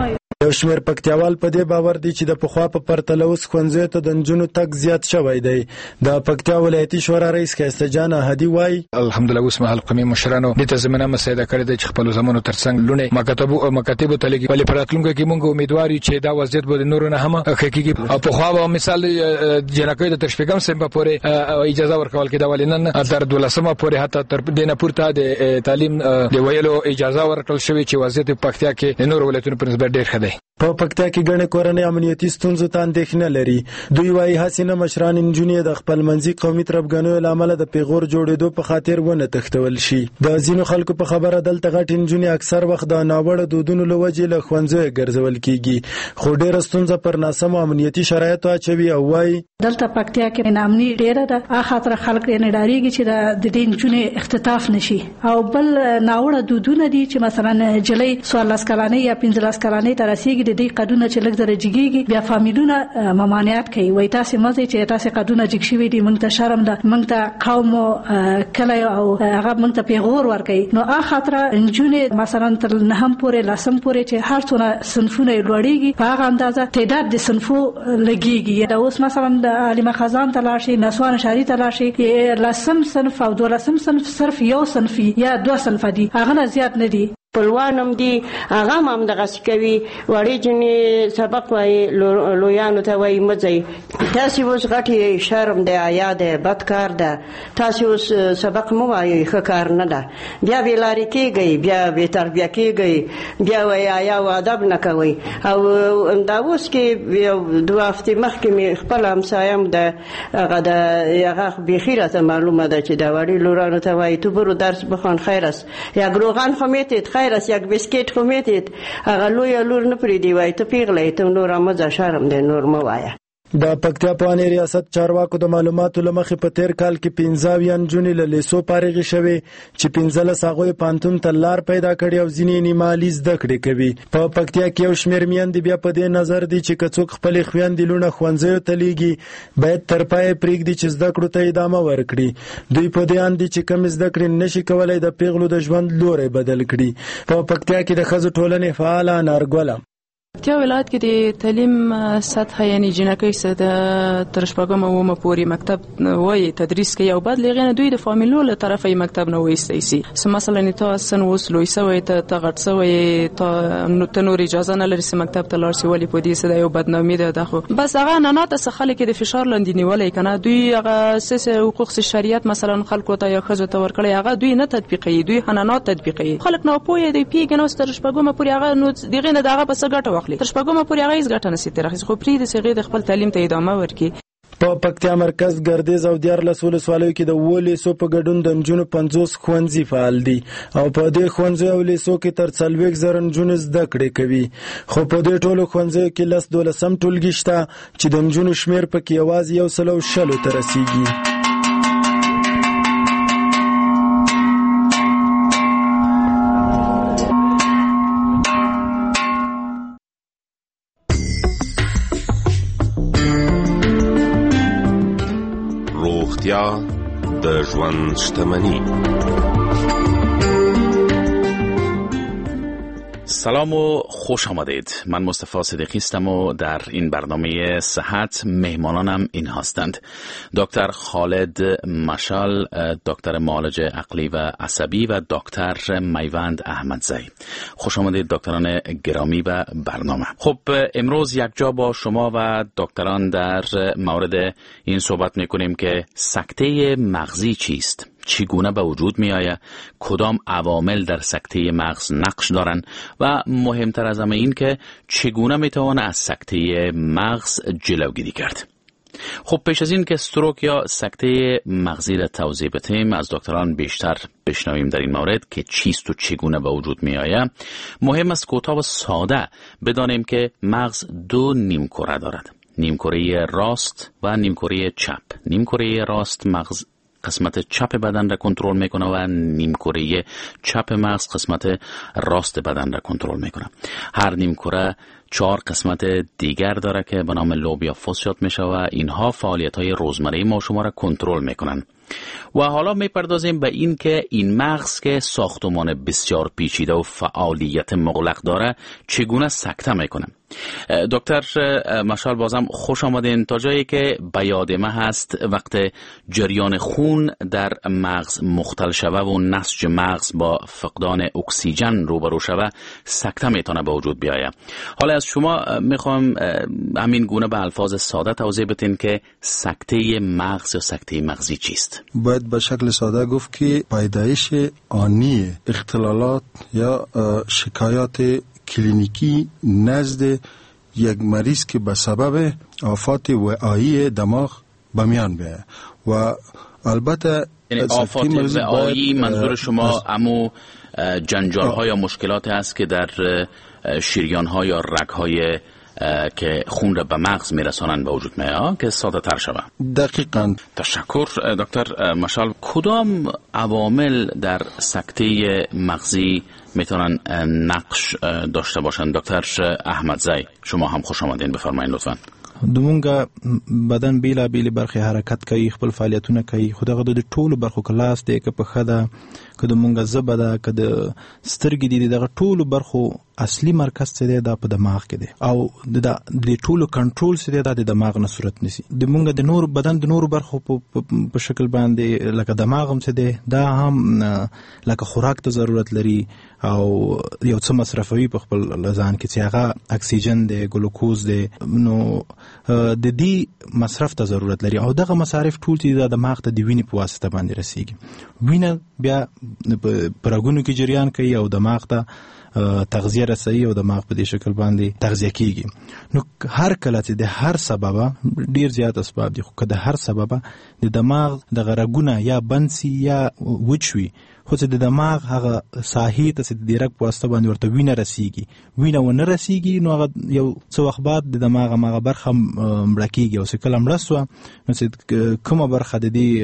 یو شمېر پکتیاوال په دې باور دي چې د پخوا په پرتله اوس ښوونځیو ته د نجونو تګ زیات شوی دی. د پکتیا ولایتي شورا رئیس ښایسته جان احدي وایي الحمدلله اوس مهال قومي مشرانو د تضمینه مساعده کړې ده چې خپل زمونو ترڅنګ لونه مکاتب ته لګي ولې پراتلونکو کې موږ امیدوار یو چې دا وضعیت به نور نه هم حقیقي او په خو به مثال جنکې د تشپګم سم په پورې اجازه ورکول کېده ولنن تر 12مه پورې حتی تر دینه پورته د تعلیم د ویلو اجازه ورکړل شوې چې وضعیت په پکتیا کې نور ولایتونو په نسبت ډېر ښه دی. په پکتیا کې ګڼې کورنۍ امنیتي ستونزو ته اندېښنه لري. دوی وایي حسینه مشران نجونې د خپل منځي قومي تربګنیو له امله د پیغور جوړېدو په خاطر ونه تښتول شي. د ځینو خلکو په خبره دلته غټې نجونې اکثر وخت د ناوړه دودونو له وجې له ښوونځیو ګرځول کېږي، خو ډېره ستونزه پر ناسمو امنیتي شرایطو اچوي او وایي دلته پکتیا کې نامني ډېره ده، خاطر خلک یې ډارېږي چې د دې نجونې اختطاف نشي. او بل ناوړه دودونه دي چې مثلا جلۍ 14 کلنۍ یا 15 کلنۍ ته رسېږي، د دې قدونه چې لږ درجګيږي بیا فامیلونه ممانعت کوي، وایي تاسو مزه چې تاسو قدونه جګ شوي دي، موږ ته شرم ده، موږ ته قوم کله او هغه موږ ته پیغور ورکوي. نو خاطر نجونې مثلا تر نهم پورې لسم پورې چې هر څونه صنفونه لوړېږي په هغه اندازه تعداد د صنفو لګيږي. دا اوس مثلا د عالم خزان تلاشي، نسوان شهري تلاشي، لسم صنف او دولسم صنف صرف یو صنف یا دو صنف دي، هغه زیات نه دي. پلوانم دي هغه هم دغه کوي، وړي جنې سبق وایي لویانو ته وایي مځي تاسو اوس غټي شرم دی، حیا دی، بدکار ده، تاسو اوس سبق مو وایي ښه کار نه ده، بیا به لارې کېږي، بیا به تربیه کېږي، بیا وایي حیا او ادب نه کوي. او دا اوس کې یو 2 هفتې مخکې مې خپل همسایم د هغه بیخي راته معلومه ده چې دا وړي لورانو ته وایي تو برو درس بخوان خیر است، یا روغن خو میتید خیر است، یک بسکیت خو میتید، هغه لوی لور نه پریدي وایي ته پیغلې ته نور مزه شرم دی نور مو وایه. د پکتیا پوهنې ریاست چارواکو د معلوماتو له مخې په تیر کال کې 15 نجونې له لیسو فارغې شوې چې 15 هغوی پوهنتون ته لار پیدا کړې او ځینې نیمالي زده کړې کوي. په پکتیا کې یو شمېر میندې بیا په دې نظر دي چې که څوک خپلې خویندې لوڼه ښوونځیو ته لیږي باید تر پایه پرېږدي چې زده کړو ته ادامه ورکړي. دوی په دې اند دي چې کم زده کړې نشي کولی د پیغلو د ژوند لوری بدل کړي. په پکتیا کې د ښځو ټولنې فعاله انارګله پکتیا ولایت کې د تعلیم سطح یعنی جنکۍ څخه تر شپږم اومه پورې مکتب وایي تدریس کوي او بعد لغې نه دوی د فامیلو له طرفه مکتب نه وایستی سي. مثلا ته سن اوس لوی سوی ته غټ سوی ته نور اجازه نه لري چې مکتب ته لاړ شي، ولې په دې سره یو بدنامي ده. خو بس هغه نه څه خلک د فشار لاندې نیولای کنه، دوی هغه سیس حقوق شریعت مثلا خلکو ته یا خزو ته ورکړي هغه دوی نه تطبیقي، دوی حنانات تطبیقي. خلک نه پوهې دی پیګنو ستر شپږم پورې هغه نو دغه نه دغه بس ګټه تر شپږمه پورې هغه هیڅ ګټه نشي ترخیص، خو پرې د صغیر د خپل تعلیم ته ادامه ورکړي. په پکتیا مرکز ګردیز او 14 ولسوالیو کې د ولیسو په ګډون د نجونو 50 ښوونځي فعال دي او په دې ښوونځیو او لیسو کې تر 40,000 نجونې زده کړې کوي. خو په دې ټولو ښوونځیو کې 12 ټولګي شته چې د نجونو شمېر پکې یوازې 160 ته رسیږي. د ژوند شتمنی. سلام و خوش آمدید. من مصطفی صدیقی هستم و در این برنامه صحت مهمانانم این هستند: دکتر خالد مشال، دکتر معالج عقلی و عصبی و دکتر میوند احمدزی. خوش آمدید دکتران گرامی و برنامه. خب امروز یک جا با شما و دکتران در مورد این صحبت میکنیم که سکته مغزی چیست، چگونه به وجود می آید، کدام عوامل در سکته مغز نقش دارند و مهمتر از همه این که چگونه می توان از سکته مغز جلوگیری کرد. خب پیش از این که استروک یا سکته مغزی را توضیح بدیم، از دکتران بیشتر بشنویم در این مورد که چیست و چگونه به وجود می آید. مهم است کوتاه و ساده بدانیم که مغز 2 نیمکره دارد: نیمکره راست و نیمکره چپ. نیمکره راست مغز قسمت چپ بدن را کنترل میکنه و نیمکره چپ مغز قسمت راست بدن را کنترل میکنه. هر نیمکره 4 قسمت دیگر داره که به نام لوب یا فوس یاد میشه و اینها فعالیت‌های روزمره ما شما را کنترل میکنن. و حالا میپردازیم به این که این مغز که ساختمان بسیار پیچیده و فعالیت مغلق داره چگونه سکته میکنه. دکتر مشال بازم خوش آمدین. تا جایی که به یاد ما هست وقت جریان خون در مغز مختل شوه و نسج مغز با فقدان اکسیژن روبرو شوه سکته میتونه به وجود بیاید. حالا از شما میخوام همین گونه به الفاظ ساده توضیح بدین که سکته مغز یا سکته مغزی چیست؟ باید به شکل ساده گفت که پیدایش آنی اختلالات یا شکایات کلینیکی نزد یک مریض که به سبب آفات وعایی دماغ به میان بیاید و البته یعنی آفات وعایی منظور شما امو جنجال ها یا مشکلات است که در شریان ها یا رگ های که خون را به مغز میرسانند به وجود میاد که ساده تر شود. دقیقاً. تشکر دکتر مشال. کدام عوامل در سکته مغزی میتونن نقش داشته باشند؟ دکتر احمدزی شما هم خوش آمدین، بفرمایید لطفاً. دومونګه بدن بیلا بیل برخه حرکت کوي، خپل فعالیتونه کوي، خو دغه د ټولو برخو کلاس دی که په خده که د مونږه زبه ده که د سترګې دي، دغه ټولو برخو اصلي مرکز څه دی دا په دماغ کې دی او د ټولو کنټرول څه دی دا د دماغ نه صورت نیسي. د مونږه د نور بدن د نور برخو په شکل باندې لکه دماغ هم څه دی دا هم لکه خوراک ته ضرورت لري او یو څه مصرفوي په خپل ځان کې چې هغه اکسیجن دی، ګلوکوز دی، نو د دې مصرف ته ضرورت لري او دغه مصارف ټول چې د دماغ ته د وینې په واسطه باندې رسیږي. وینه بیا په رګونو کې جریان کوي او دماغ ته تغذیه رسوي او دماغ په دې شکل باندې تغذیه کیږي. نو هر کله چې د هر سببه ډیر زیات اسباب دي، خو که د هر سببه د دماغ د غرګونه یا بنسي یا وچوي، خو چې د دماغ هغه ساحې ته چې د رګ په واسطه باندې ورته وینه رسیږي، وینه ونه رسیږي، نو هغه یو څه وخت بعد د دماغ هغه برخه مړه کیږي او چې کله مړه سوه نو چې کومه برخه د دې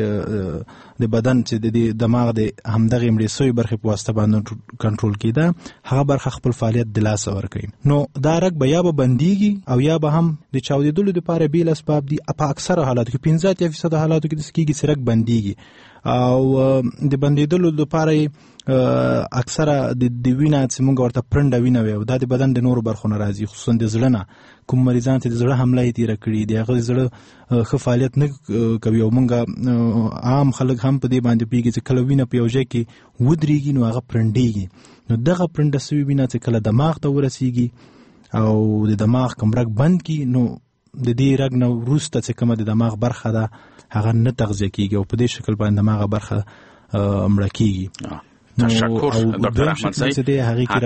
د بدن چې د دماغ د همدغې مړې سوې برخې په واسطه باندې کنټرول کیده، هغه برخه خپل فعالیت د لاسه ورکوي. نو دا رګ به یا به بندیږي او یا به هم د چاودیدلو دپاره بیل اسباب دي. په اکثره حالاتو کې 50% حالاتو کې داسې کیږي چې رګ بندیږي او د بندیدلو لپاره اکثره د وینه چې موږ ورته پرنډه وینه وي او دا د بدن د نورو برخو نه راځي، خصوصا د زړه نه. کوم مریضان چې د زړه حمله یې تېره کړي دي هغه د زړه ښه فعالیت نه کوي او موږ عام خلک هم په دې باندې پوهېږي چې کله وینه په یو ځای کې ودرېږي نو هغه پرنډېږي. نو دغه پرنډه سوې وینه چې کله دماغ ته ورسېږي او د دماغ کوم رګ بند کړي، نو د دې رګ نه وروسته چې کومه د دماغ برخه ده هغه نه تغذیه کیږي او په دې شکل باندې دماغ برخه مړه کیږي. تشکر دکتر احمدزی.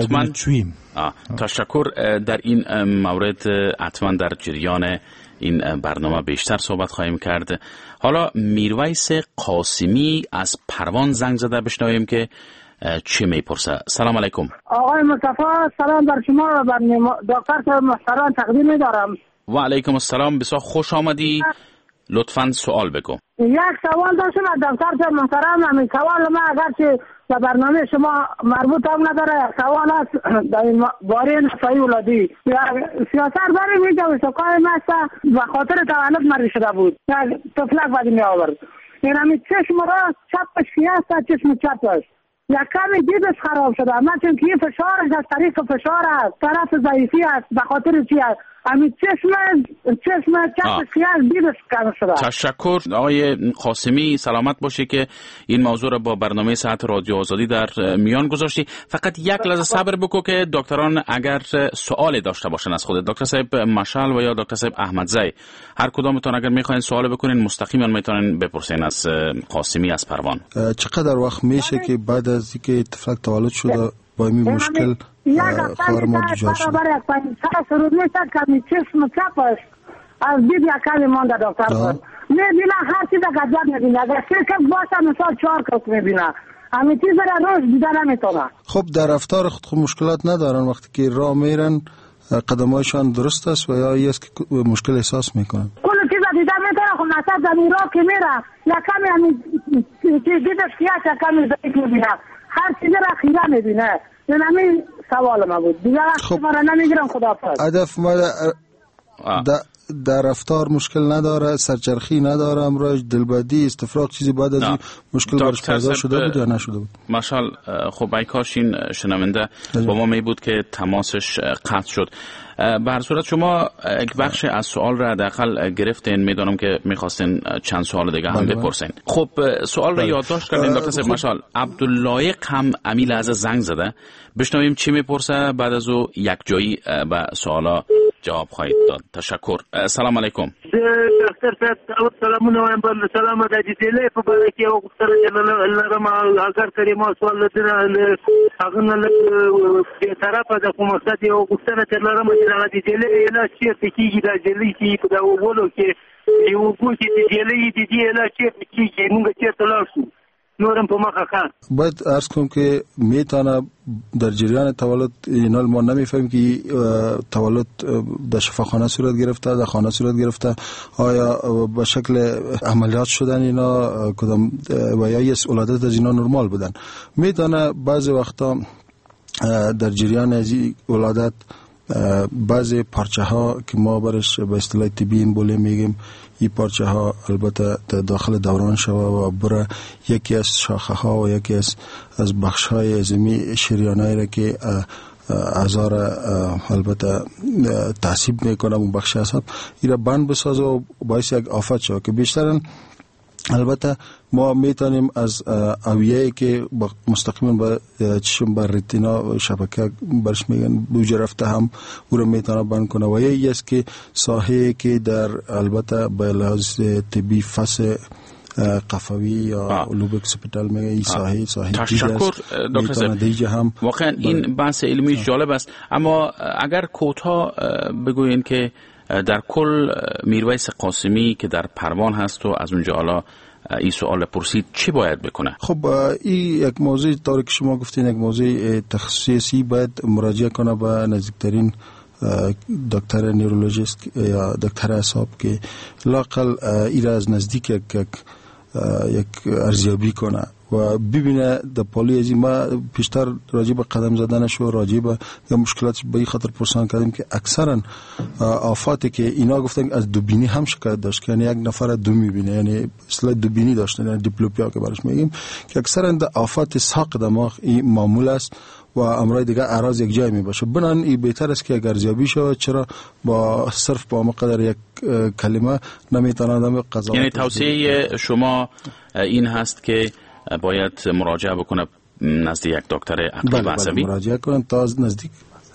تشکر. در این مورد حتما در جریان این برنامه بیشتر صحبت خواهیم کرد. حالا میرویس قاسمی از پروان زنگ زده، بشنویم که چی میپرسه. سلام علیکم. آقای مصطفی سلام بر شما و بر دکتر محترم تقدیم می‌دارم. و علیکم السلام، بسیار خوش آمدی. لطفاً سوال بگو. یک سوال داشتم از دکتر محترم. همین سوال ما اگرچه به برنامه شما مربوط هم نداره، سوال است در این باره نفعی ولادی. سیاست داره میگه وسقای ماستا و خاطر تولد مریض شده بود، طفلک بعد می آورد. این همین چشم را چپش سیاست، چشم چپش یک کمی دیدش خراب شده، اما چون که فشارش از طریق فشار است، طرف ضعیفی است، به خاطر چی است همین چشم چپ سیاه دیدش کم شده. تشکر آقای قاسمی، سلامت باشی که این موضوع را با برنامه ساعت رادیو آزادی در میان گذاشتی. فقط یک لحظه صبر بکو که دکتران اگر سوالی داشته باشن از خودت، دکتر صاحب مشال و یا دکتر صاحب احمدزی، هر کدامتون اگر میخواین سوال بکنین مستقیما میتونین بپرسین از قاسمی از پروان. چقدر وقت میشه که بعد از اینکه طفلک تولد شده با این مشکل خبر ما دیجار شد؟ سرود میشه که چشم چپش از دید یک کمی مانده دکتر میبینه، هر چیز گذر میبینه، اگر شرکت باشه مثال 4 کس میبینه، همین چیز را روش دیده نمیتونه. خب در رفتار خود مشکلات ندارن وقتی که راه میرن؟ قدمایشان درست است و یا ای است که مشکل احساس میکنن؟ کل چیز دیده میتونه. خب مثلا زمین راه که میره یک کمی همین دیدش کیاش یک کمی ضعیف میبینه، هر چیز را خیره میبینه. این همین سوال ما بود دیگه. خب ما را نمیگیرم. خداحافظ. هدف ما در رفتار مشکل نداره، سرچرخی نداره، امراض دلبدی استفراغ چیزی بعد از این مشکل برش پیدا شده بود یا نشده بود؟ ماشال خب ای کاش این شنونده با ما می بود که تماسش قطع شد. به هر صورت شما یک بخش از سوال را حداقل گرفتین، میدونم که میخواستین چند سوال دیگه هم بپرسین. خب سوال را یادداشت کردین دکتر صاحب ماشال. عبداللایق هم امیل از زنگ زده، بشنویم چی میپرسه، بعد از او یک جایی به سوالا جواب خواهید داد. تشکر. سلام علیکم. دکتر صاحب سلام نوایم بر سلام د دې په باره کې یو غوښتنه لرم. اگر کړي ما سوال لرم هغه نه په طرفه د کوم مقصد یو غوښتنه لرم چې د دې له چې کیږي د جلې کې په دا وولو کې یو کوټي د جلې له چې کیږي موږ چې تلاشو نورم په مخه خان. باید عرض کنم که میتونه در جریان تولد اینال ما نمیفهمیم که تولد در شفاخانه صورت گرفته، در خانه صورت گرفته، آیا به شکل عملیات شدن اینا کدام و یا یه ولادت از اینا نرمال بودن. میتونه بعضی وقتا در جریان از ولادت بعضی پارچه ها که ما برش به اصطلاح طبی امبولی میگیم، این پارچه ها البته داخل دوران شوه و بره یکی از شاخه ها و یکی از بخش های ازمی شریانه را که اعضا را البته تعصیب میکنه اون بخش اعصاب این را بند بسازه و باعث یک آفت شوه که بیشترن. البته ما میتونیم از اویه‌ای که مستقیما به چشم بر رتینا شبکه برش میگن بوجه رفته هم او رو میتونه بند کنه و یکی است که ساحه‌ای که در البته به لحاظ طبی فص قفوی یا لوب اکسپیتال میگه این ساحه تشکر دکتر صاحب. واقعا این بحث علمی جالب است، اما اگر کوتاه بگوین که در کل میرویس قاسمی که در پروان هست و از اونجا حالا این سوال پرسید چی باید بکنه؟ خب این یک موضوع طوری که شما گفتین یک موضوع تخصصی باید مراجعه کنه به نزدیکترین دکتر نیورولوژیست یا دکتر اعصاب که لاقل این را از نزدیک یک ارزیابی کنه و ببینه در پالی ازی. ما پیشتر راجع به قدم زدنش و راجع به مشکلاتش به این خاطر پرسان کردیم که اکثرا آفاتی که اینا گفتن از دوبینی هم شکایت داشت که یعنی یک نفر دو میبینه، یعنی اصطلاح دوبینی داشتن، یعنی دیپلوپیا که برش میگیم، که اکثرا در آفات ساق دماغ این معمول است و امرای دیگه اعراض یک جای می باشه. بنان این بهتر است که اگر ارزیابی شود، چرا با صرف با مقدار یک کلمه نمیتونه آدم قضاوت. یعنی توصیه شما این هست که باید مراجعه بکنه نزد یک دکتر عقل عصبی؟ مراجعه کنن تا از نزدیک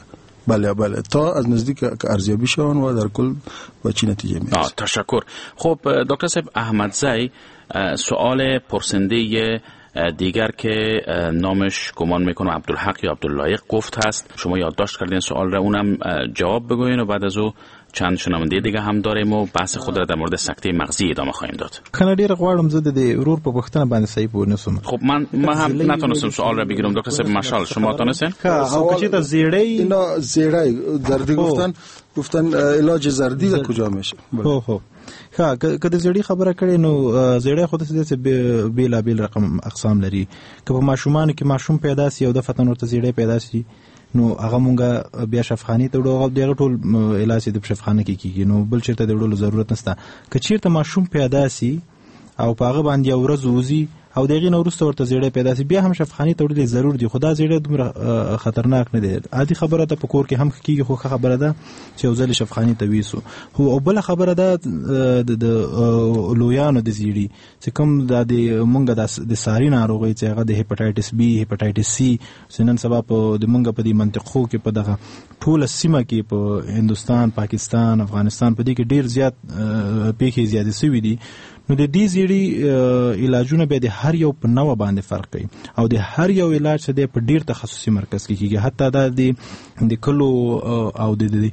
بله تا از نزدیک ارزیابی شون و در کل با چی نتیجه میرسه. تشکر. خب دکتر صاحب احمدزی سوال پرسنده دیگر که نامش گمان میکنم عبدالحق یا عبداللایق گفت هست، شما یادداشت کردین سوال را، اونم جواب بگوین و بعد از او چند شنونده دیگه هم داریم و بحث خود را در مورد سکته مغزی ادامه خواهیم داد. کنه ډیر غواړم زه د ورور په پوښتنه باندې صحیح پوه نشم. خب من هم نتونستم سوال را بگیرم دکتر صاحب مشال، شما تونستین؟ او که تا اینا زیړی زردی گفتن علاج زردی د کجا میشه؟ هو ها که د زړی خبره کړي نو زړی خو د څه بیل رقم اقسام لري. که په ماشومان کې ماشوم پیدا سي او د فتن ورته زړی پیدا سي نو هغه مونږه بیا شفخانی ته وړو، دغه ټول علاج د شفخانه کې کیږي، نو بل چیرته د وړلو ضرورت نشته. که چیرته ماشوم پیدا سي او په هغه باندې ورځ وزي او دغه نو وروسته ورته زړی پیدا سي، بیا هم شفخانی ته وړل ضرور دي. خدا زړی دومره خطرناک نه دی. عادي خبره ده په کور کې هم کیږي، خو خبره ده چې یو ځل شفخانی ته ویسو. او بل خبره ده د لویانو د زیړی چې کوم د مونږه د ساري ناروغي چې هغه د هپاتایټس بی، هپاتایټس سی، سنن سبا په د مونږه په دې منطقو کې په دغه ټول سیمه کې په هندستان، پاکستان، افغانستان په دې کې ډیر زیات پیښې زیاتې شوې دي. نو د دې زیړی علاجونه به د هر یو په نوع باندې فرق کوي او د هر یو علاج څه دی په ډیر تخصصي مرکز کې کیږي. حتی د کلو او د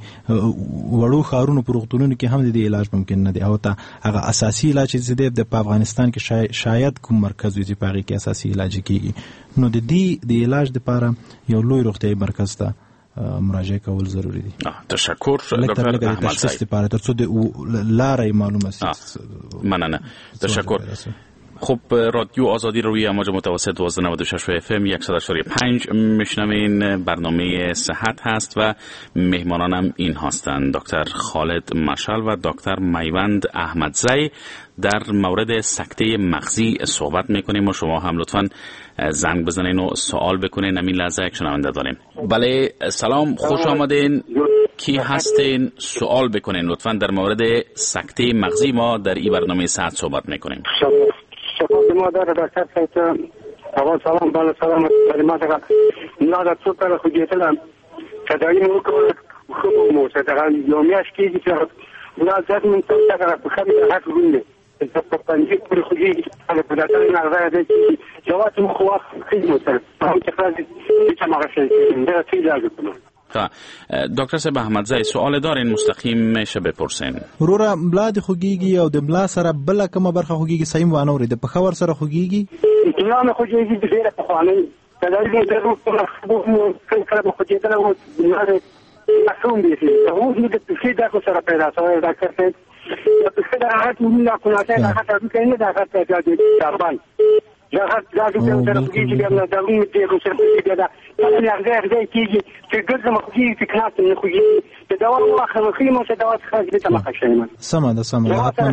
وړو ښارونو په روغتونونو کې هم د علاج ممکن نه دی، او ته هغه اساسي علاج چې دی د افغانستان کې شاید کوم مرکز وي چې په هغه کې اساسي علاج کیږي. نو د دې د علاج لپاره یو لوی روغتیايي مرکز ته مراجعه کول ضروری دي. تشکر دکتر احمدزی. لپاره ترڅو د لارې معلومه شي. مننه. تشکر. خب رادیو آزادی روی امواج متوسط 96 اف ام 100.5 میشنوین. برنامه صحت هست و مهمانانم این هستند: دکتر خالد مشال و دکتر میوند احمدزی. در مورد سکته مغزی صحبت میکنیم و شما هم لطفاً زنگ بزنین و سوال بکنین. همین لحظه یک شنونده داریم. بله سلام، خوش آمدین. کی هستین؟ سوال بکنین لطفاً. در مورد سکته مغزی ما در این برنامه صحت صحبت میکنیم. ما داره دکتر صاحب اول سلام بالا سلام کلمات را نه تو پر خوجیتلم تداوی مو خوب مو تداوی یومیاش کیږي چې نه ځکه من څه کار په خبره راځي ګونې په پنځه پر خوجي په داتره نه راځي چې جواب مو خو خدمت سره چې خاصه چې ما غشي دا څه ځای دکتر صاحب احمدزی سوال دارین مستقیم میشه بپرسین. وروره ملا د خوږیږي او د ملا سره بل کومه برخه خوږیږي صحیح وانه ورې د پخور سره خوږیږي نه خوږیږي د ډیره په خوانه تدریجي د روح په خبرو کله خوږیدل او نه مسوم دي هو دې د څه د سره پیدا شوی ډاکټر صاحب په څه د راحت نه کوله دا خاطر کنه دا خاطر د دربان یا دا د سره خوږیږي د دغه د سره خوږیږي دا هغه کیږي چې ګرځم خوږیږي چې کلاس نه خوږیږي د دوا واخه خیمه چې دوا څخه دې ته مخشایمه سمه حتما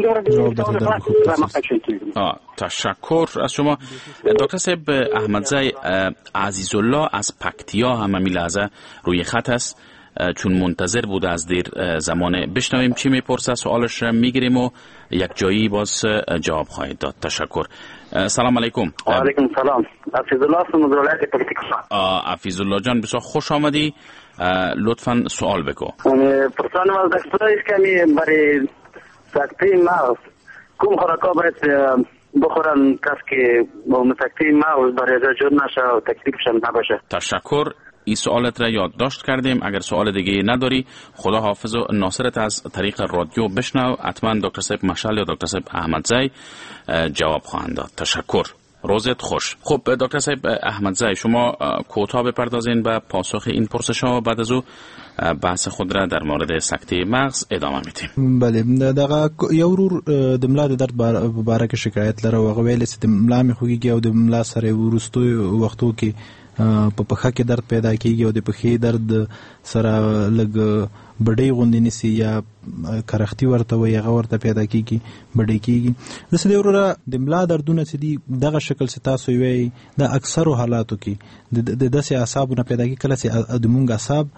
تشکر از شما دکتر صاحب احمدزی. عزیزالله از پکتیا هم میلحظه روی خط است، چون منتظر بوده از دیر زمانه. بشنویم چی میپرسه، سوالش میگیریم و یک جایی باز جواب خواهید داد. تشکر. سلام علیکم. علیکم سلام. عفیزالله هستم از ولایت پکتیکا. عفیزالله جان بسیار خوش آمدی. لطفاً سوال بگو. پرسان از دکتر است که برای سکته مغز کوم خوراکا باید بخورن کسی که با سکته مغز برای جور نشه و تکلیفشان نباشه؟ تشکر. این سوالت را یادداشت کردیم. اگر سوال دیگه نداری خدا حافظ و ناصرت از طریق رادیو بشنو. حتما دکتر صاحب مشال یا دکتر صاحب احمدزی جواب خواهند داد. تشکر. روزت خوش. خب دکتر صاحب احمدزی شما کوتاه بپردازین به پاسخ این پرسش ها و بعد از او بحث خود را در مورد سکته مغز ادامه میدیم. بله دغه یو ورور د ملا د درد مبارک شکایت لره او غویل چې د ملا می خوږي او د ملا سره ورستو وختو کې په پخه کې درد پیدا کیږي او د پخې درد سره لګ بډې غوندې نسی یا کرختی ورته وي هغه ورته پیدا کیږي بډې کیږي. د سړي وروره د ملا دردونه چې دي دغه شکل چې تاسو وی د اکثرو حالاتو کې د داسې اعصابونه پیدا کیږي کله چې د مونږ اعصاب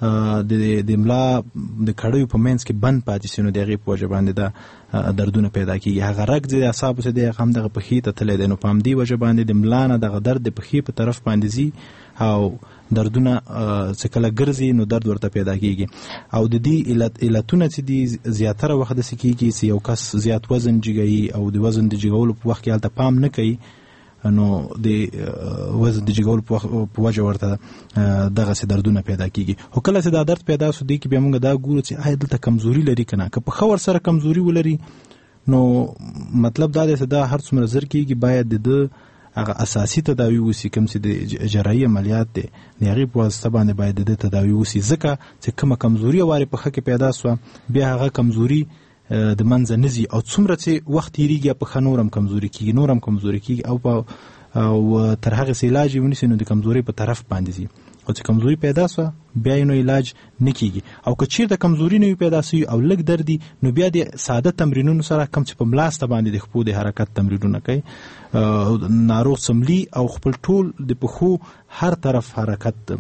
د ملا د کړیو په منځ کې بند پاتې سينو دغه په وجه باندې دا دردونه پیدا کیږي. هغه رګ د اعصابو څخه د هم دغه پخې ته تللی دی نو پام دی وجه باندې د ملا نه دغه درد د پخې په طرف باندې زی او دردونه چې کله ګرځي نو درد ورته پیدا کیږي. او د دې علتونه چې دي زیاتره وخت د سکیږي چې یو کس زیات وزن جګي او د وزن د جګولو په وخت کې حالت پام نه کوي نو د وزن د جګولو په وجه ورته دغه سي دردونه پیدا کیږي. او کله چې دا درد پیدا سو دی کې به موږ دا ګورو چې آیا دلته کمزوري لري کنه که په خور سره کمزوري ولري نو مطلب دا دی چې دا هر څومره زر کیږي باید د هغه اساسي تداوی وسی کوم چې د جراحي عملیات دي هغه په واسطه باندې باید د تداوی وسی ځکه چې کومه کمزوري واره په خکه پیدا سو بیا هغه کمزوري د منځ نزي او څومره چې وخت یریږي په خنورم کمزوري کیږي او تر هغه سي علاج ونیسي نو د کمزوري په طرف باندې زی او چې کمزوري پیدا سو بیا نو علاج نکېږي. او که چیرته کمزوري نه پیدا سي او لګ دردي نو بیا د ساده تمرینونو سره کم چې په ملاسته باندې د خپو د حرکت تمرینونه کوي ناروغ سملی او خپل ټول د پخو هر طرف حرکت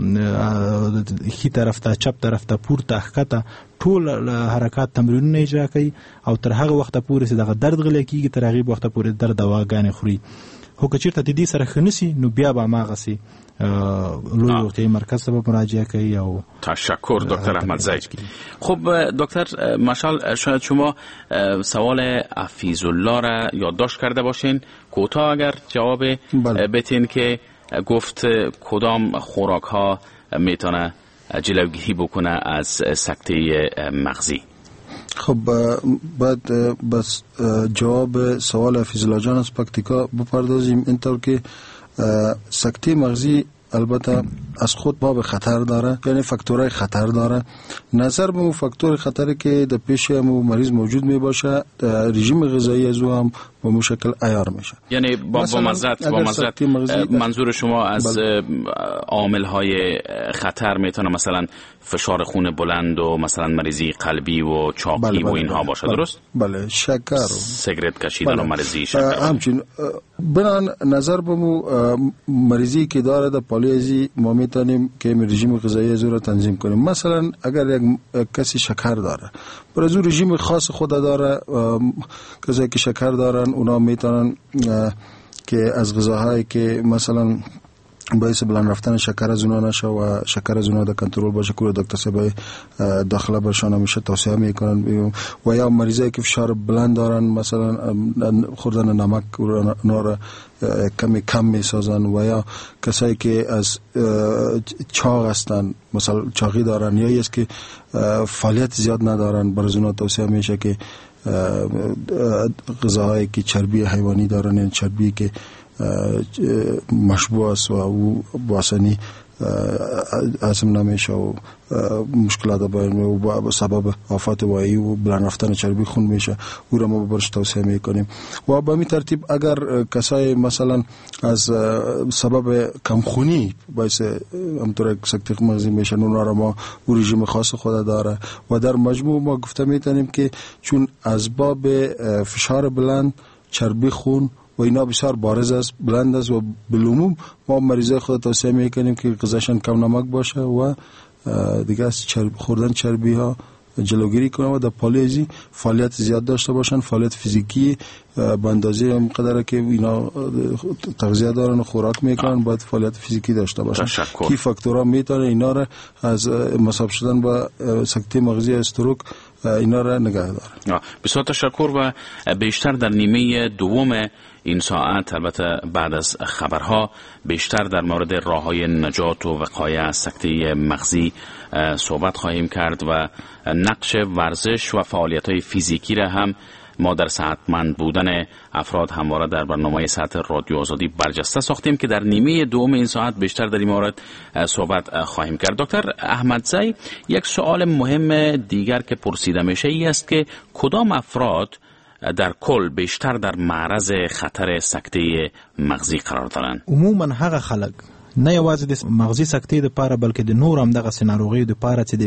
هی طرف ته چپ طرف ته پورته ښکته ټول حرکات تمرینونه اجرا کوي او تر هغه وخت پورې چې دغه درد غلې کیږي تر هغه وخت پورې درد دواګانې خوري. هو که چیرته د دې سره خنسي نو بیا به ماغه سي لوی روغتیایی مرکز ته مراجعه کوي. او تشکر دکتر احمدزی. خب دکتر مشال شاید شما سوال عفیزالله را یادداشت کرده باشین کوتاه اگر جواب بتین که گفت کدام خوراک ها میتونه جلوگیری بکنه از سکته مغزی. خب بعد بس جواب سوال حفیظالله جان از پکتیکا بپردازیم اینطور که سکته مغزی البته از خود باب خطر داره، یعنی فاکتورهای خطر داره. نظر به اون فاکتور خطری که در پیش مریض موجود می باشه رژیم غذایی از او هم به مو شکل عیار میشه. یعنی با مزرعت منظور شما از عامل های خطر میتونه مثلا فشار خون بلند و مثلا مریضی قلبی و چاقی و اینها باشه، درست؟ بله، شکر و سیگرت کشیدن و مریضی شکر. همچنین بنان نظر به مریضی که داره در پالیزی ما میتونیم که رژیم غذایی از رو تنظیم کنیم. مثلا اگر یک کسی شکر داره، برای از رژیم خاص خود داره، کسایی که شکر دارن اونا میتونن که از غذاهایی که مثلا باعث بلند رفتن شکر از اونا نشه و شکر از اونا در کنترل باشه که دکتر صاحب داخله برشان همیشه توصیه میکنن. و یا مریضایی که فشار بلند دارن، مثلا خوردن نمک اونا را کم میسازن. و یا کسایی که از چاق هستن، مثلا چاقی دارن یا است که فعالیت زیاد ندارن، برای اونا توصیه میشه که غذاهایی که چربی حیوانی دارن، یعنی چربی که مشبوع است و او باسنی هضم نمیشه و مشکلات با سبب آفات وایی و بلند رفتن چربی خون میشه، او را ما برش توصیه میکنیم. و به این ترتیب اگر کسای مثلا از سبب کمخونی باعث همطور سکته مغزی میشن، اونا را ما رژیم خاص خود داره. و در مجموع ما گفته میتونیم که چون اسباب فشار بلند، چربی خون و اینا بسیار بارز است، بلند است و بالعموم ما مریضای خود توصیه میکنیم که غذاشان کم نمک باشه و دیگه از خوردن چربی ها جلوگیری کنه و در پالیزی فعالیت زیاد داشته باشن، فعالیت فیزیکی به اندازه همقدر که اینا تغذیه دارن و خوراک میکنن باید فعالیت فیزیکی داشته باشن. کی فاکتورها میتونه اینا را از مصاب شدن با سکته مغزی استروک اینا را نگه داره. بسیار تشکر. و بیشتر در نیمه دوم این ساعت، البته بعد از خبرها، بیشتر در مورد راه‌های نجات و وقایع از سکته مغزی صحبت خواهیم کرد و نقش ورزش و فعالیت‌های فیزیکی را هم ما در صحتمند بودن افراد همواره در برنامه ساعت رادیو آزادی برجسته ساختیم که در نیمه دوم این ساعت بیشتر در این مورد صحبت خواهیم کرد. دکتر احمدزی، یک سوال مهم دیگر که پرسیده میشه این است که کدام افراد در کل بیشتر در معرض خطر سکته مغزی قرار دارند؟ عموما هغه خلک نه یوازې د مغزي سکتې لپاره بلکې د نور هم دغه ناروغیو لپاره چې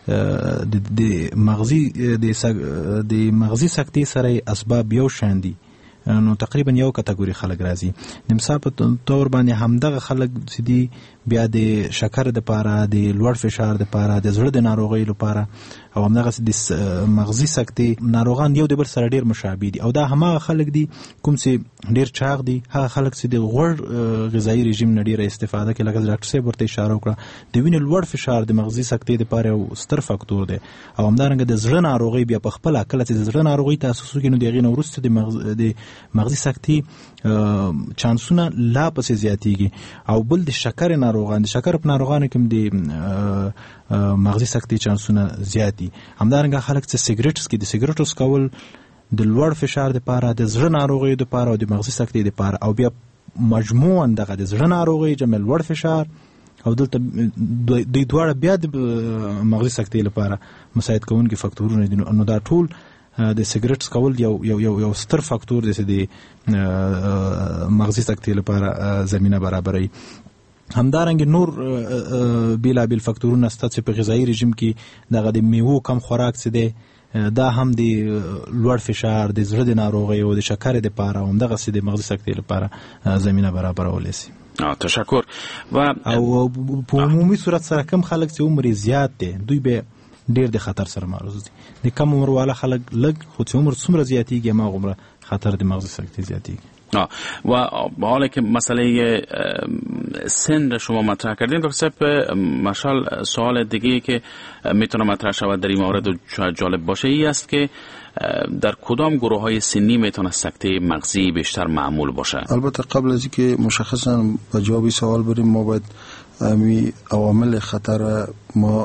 د مغزي سکتې سره اسباب یو شان دي، نو تقریبا یو کټګوري خلک راځي. د مثال په تور باندې همدغه خلک چې دي بیا د شکر لپاره، د لوړ فشار لپاره، د زړه د ناروغیو لپاره او همدغه د مغزي سکتې ناروغان یو د بل سره ډیر مشابه دي. او دا همغه خلک دي کوم چې ډیر چاغ دي، هغه خلک چې د غوړ غذایی رژیم نه ډیره استفاده کوي. لکه ډاکټر صاحب ورته اشاره وکړه، د وینې لوړ فشار د مغزي سکتې لپاره یو ستر فاکتور دی. او همدارنګه د زړه ناروغي بیا په خپل کله چې د زړه ناروغي تاسو کې نو دغه وروسته د مغزي سکتې چانسونه لا پسې زیاتېږي. او بل د شکر ناروغان، د شکر په ناروغانو کې د مغزي سکتې چانسونه زیات دي. همدارنګه خلک چې سیګریټ څکي، د سیګریټو څکول د لوړ فشار لپاره، د زړه ناروغیو لپاره او د مغزي سکتې لپاره، او بیا مجموعاً دغه د زړه ناروغي جمع لوړ فشار او دلته دوی دواړه بیا د مغزي سکتې لپاره مساعد کوونکي فاکتورونه دي. نو دا ټول د سیګریټ څکول یو ستر فاکتور دی چې د مغزي سکتې لپاره زمينه برابروي. همدارنګه نور بیلابیل فاکتورونه شته چې په غذایی رژیم کې دغه د میوو کم خوراک څه دی، دا هم د لوړ فشار، د زړه د ناروغیو او د شکر لپاره او همدغه څه د مغزي سکتې لپاره زمينه برابرولای شي. تشکر. و او په عمومي صورت سره کم خلک چې عمر زیات دي دوی به ډیر د خطر سره معرض دي. د کم عمر والا خلک لږ، خو چې عمر څومره زیاتیږي ما عمره خطر د مغزي سکتې زیاتیږي. و حالا که مسئله سن شما مطرح کردین دکتر صاحب، مشال سوال دیگه که میتونه مطرح شود در این مورد جالب باشه این است که در کدام گروه های سنی میتونه سکته مغزی بیشتر معمول باشه؟ البته قبل از اینکه مشخصا به جواب سوال بریم ما باید امی عوامل خطر ما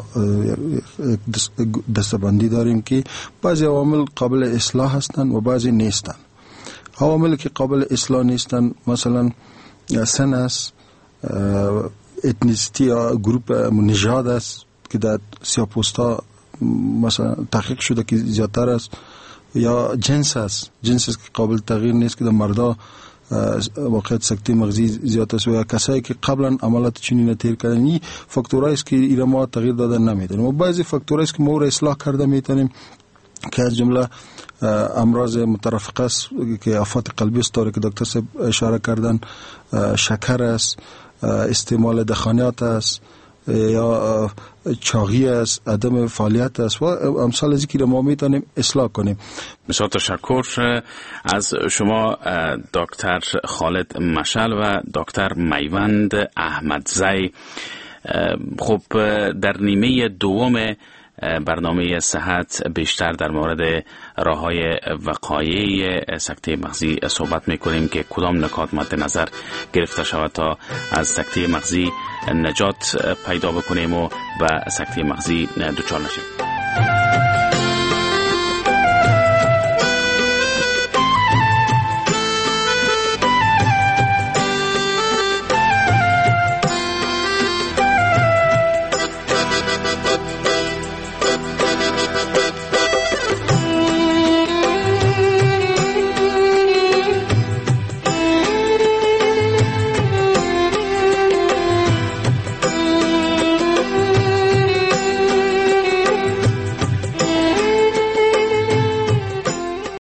دستبندی داریم که بعضی عوامل قابل اصلاح هستند و بعضی نیستند. عواملی که قابل اصلاح نیستن مثلا سن است، اتنیسیتی یا گروپ نژاد است که در سیاه‌پوستا مثلا تحقیق شده که زیادتر است، یا جنس است که قابل تغییر نیست که در مردا واقعیت سکته مغزی زیاد است و یا کسایی که قبلا عملیات چنین تیر کردن. این فاکتورایی است که اینا ما تغییر دادن نمیتونیم و بعضی فاکتورایی است که ما را اصلاح کرده میتونیم که از جمله امراض مترافقه است که آفات قلبی است که دکتر صاحب اشاره کردن، شکر است، استعمال دخانیات است یا چاقی است، عدم فعالیت است و امثال از اینکه ما میتونیم اصلاح کنیم. بسیار تشکر از شما دکتر خالد مشعل و دکتر میوند احمدزی. خب در نیمه دوم برنامه صحت بیشتر در مورد راه‌های وقایعی سکته مغزی صحبت می‌کنیم که کدام نکات مد نظر گرفته شود تا از سکته مغزی نجات پیدا بکنیم و به سکته مغزی دچار نشیم.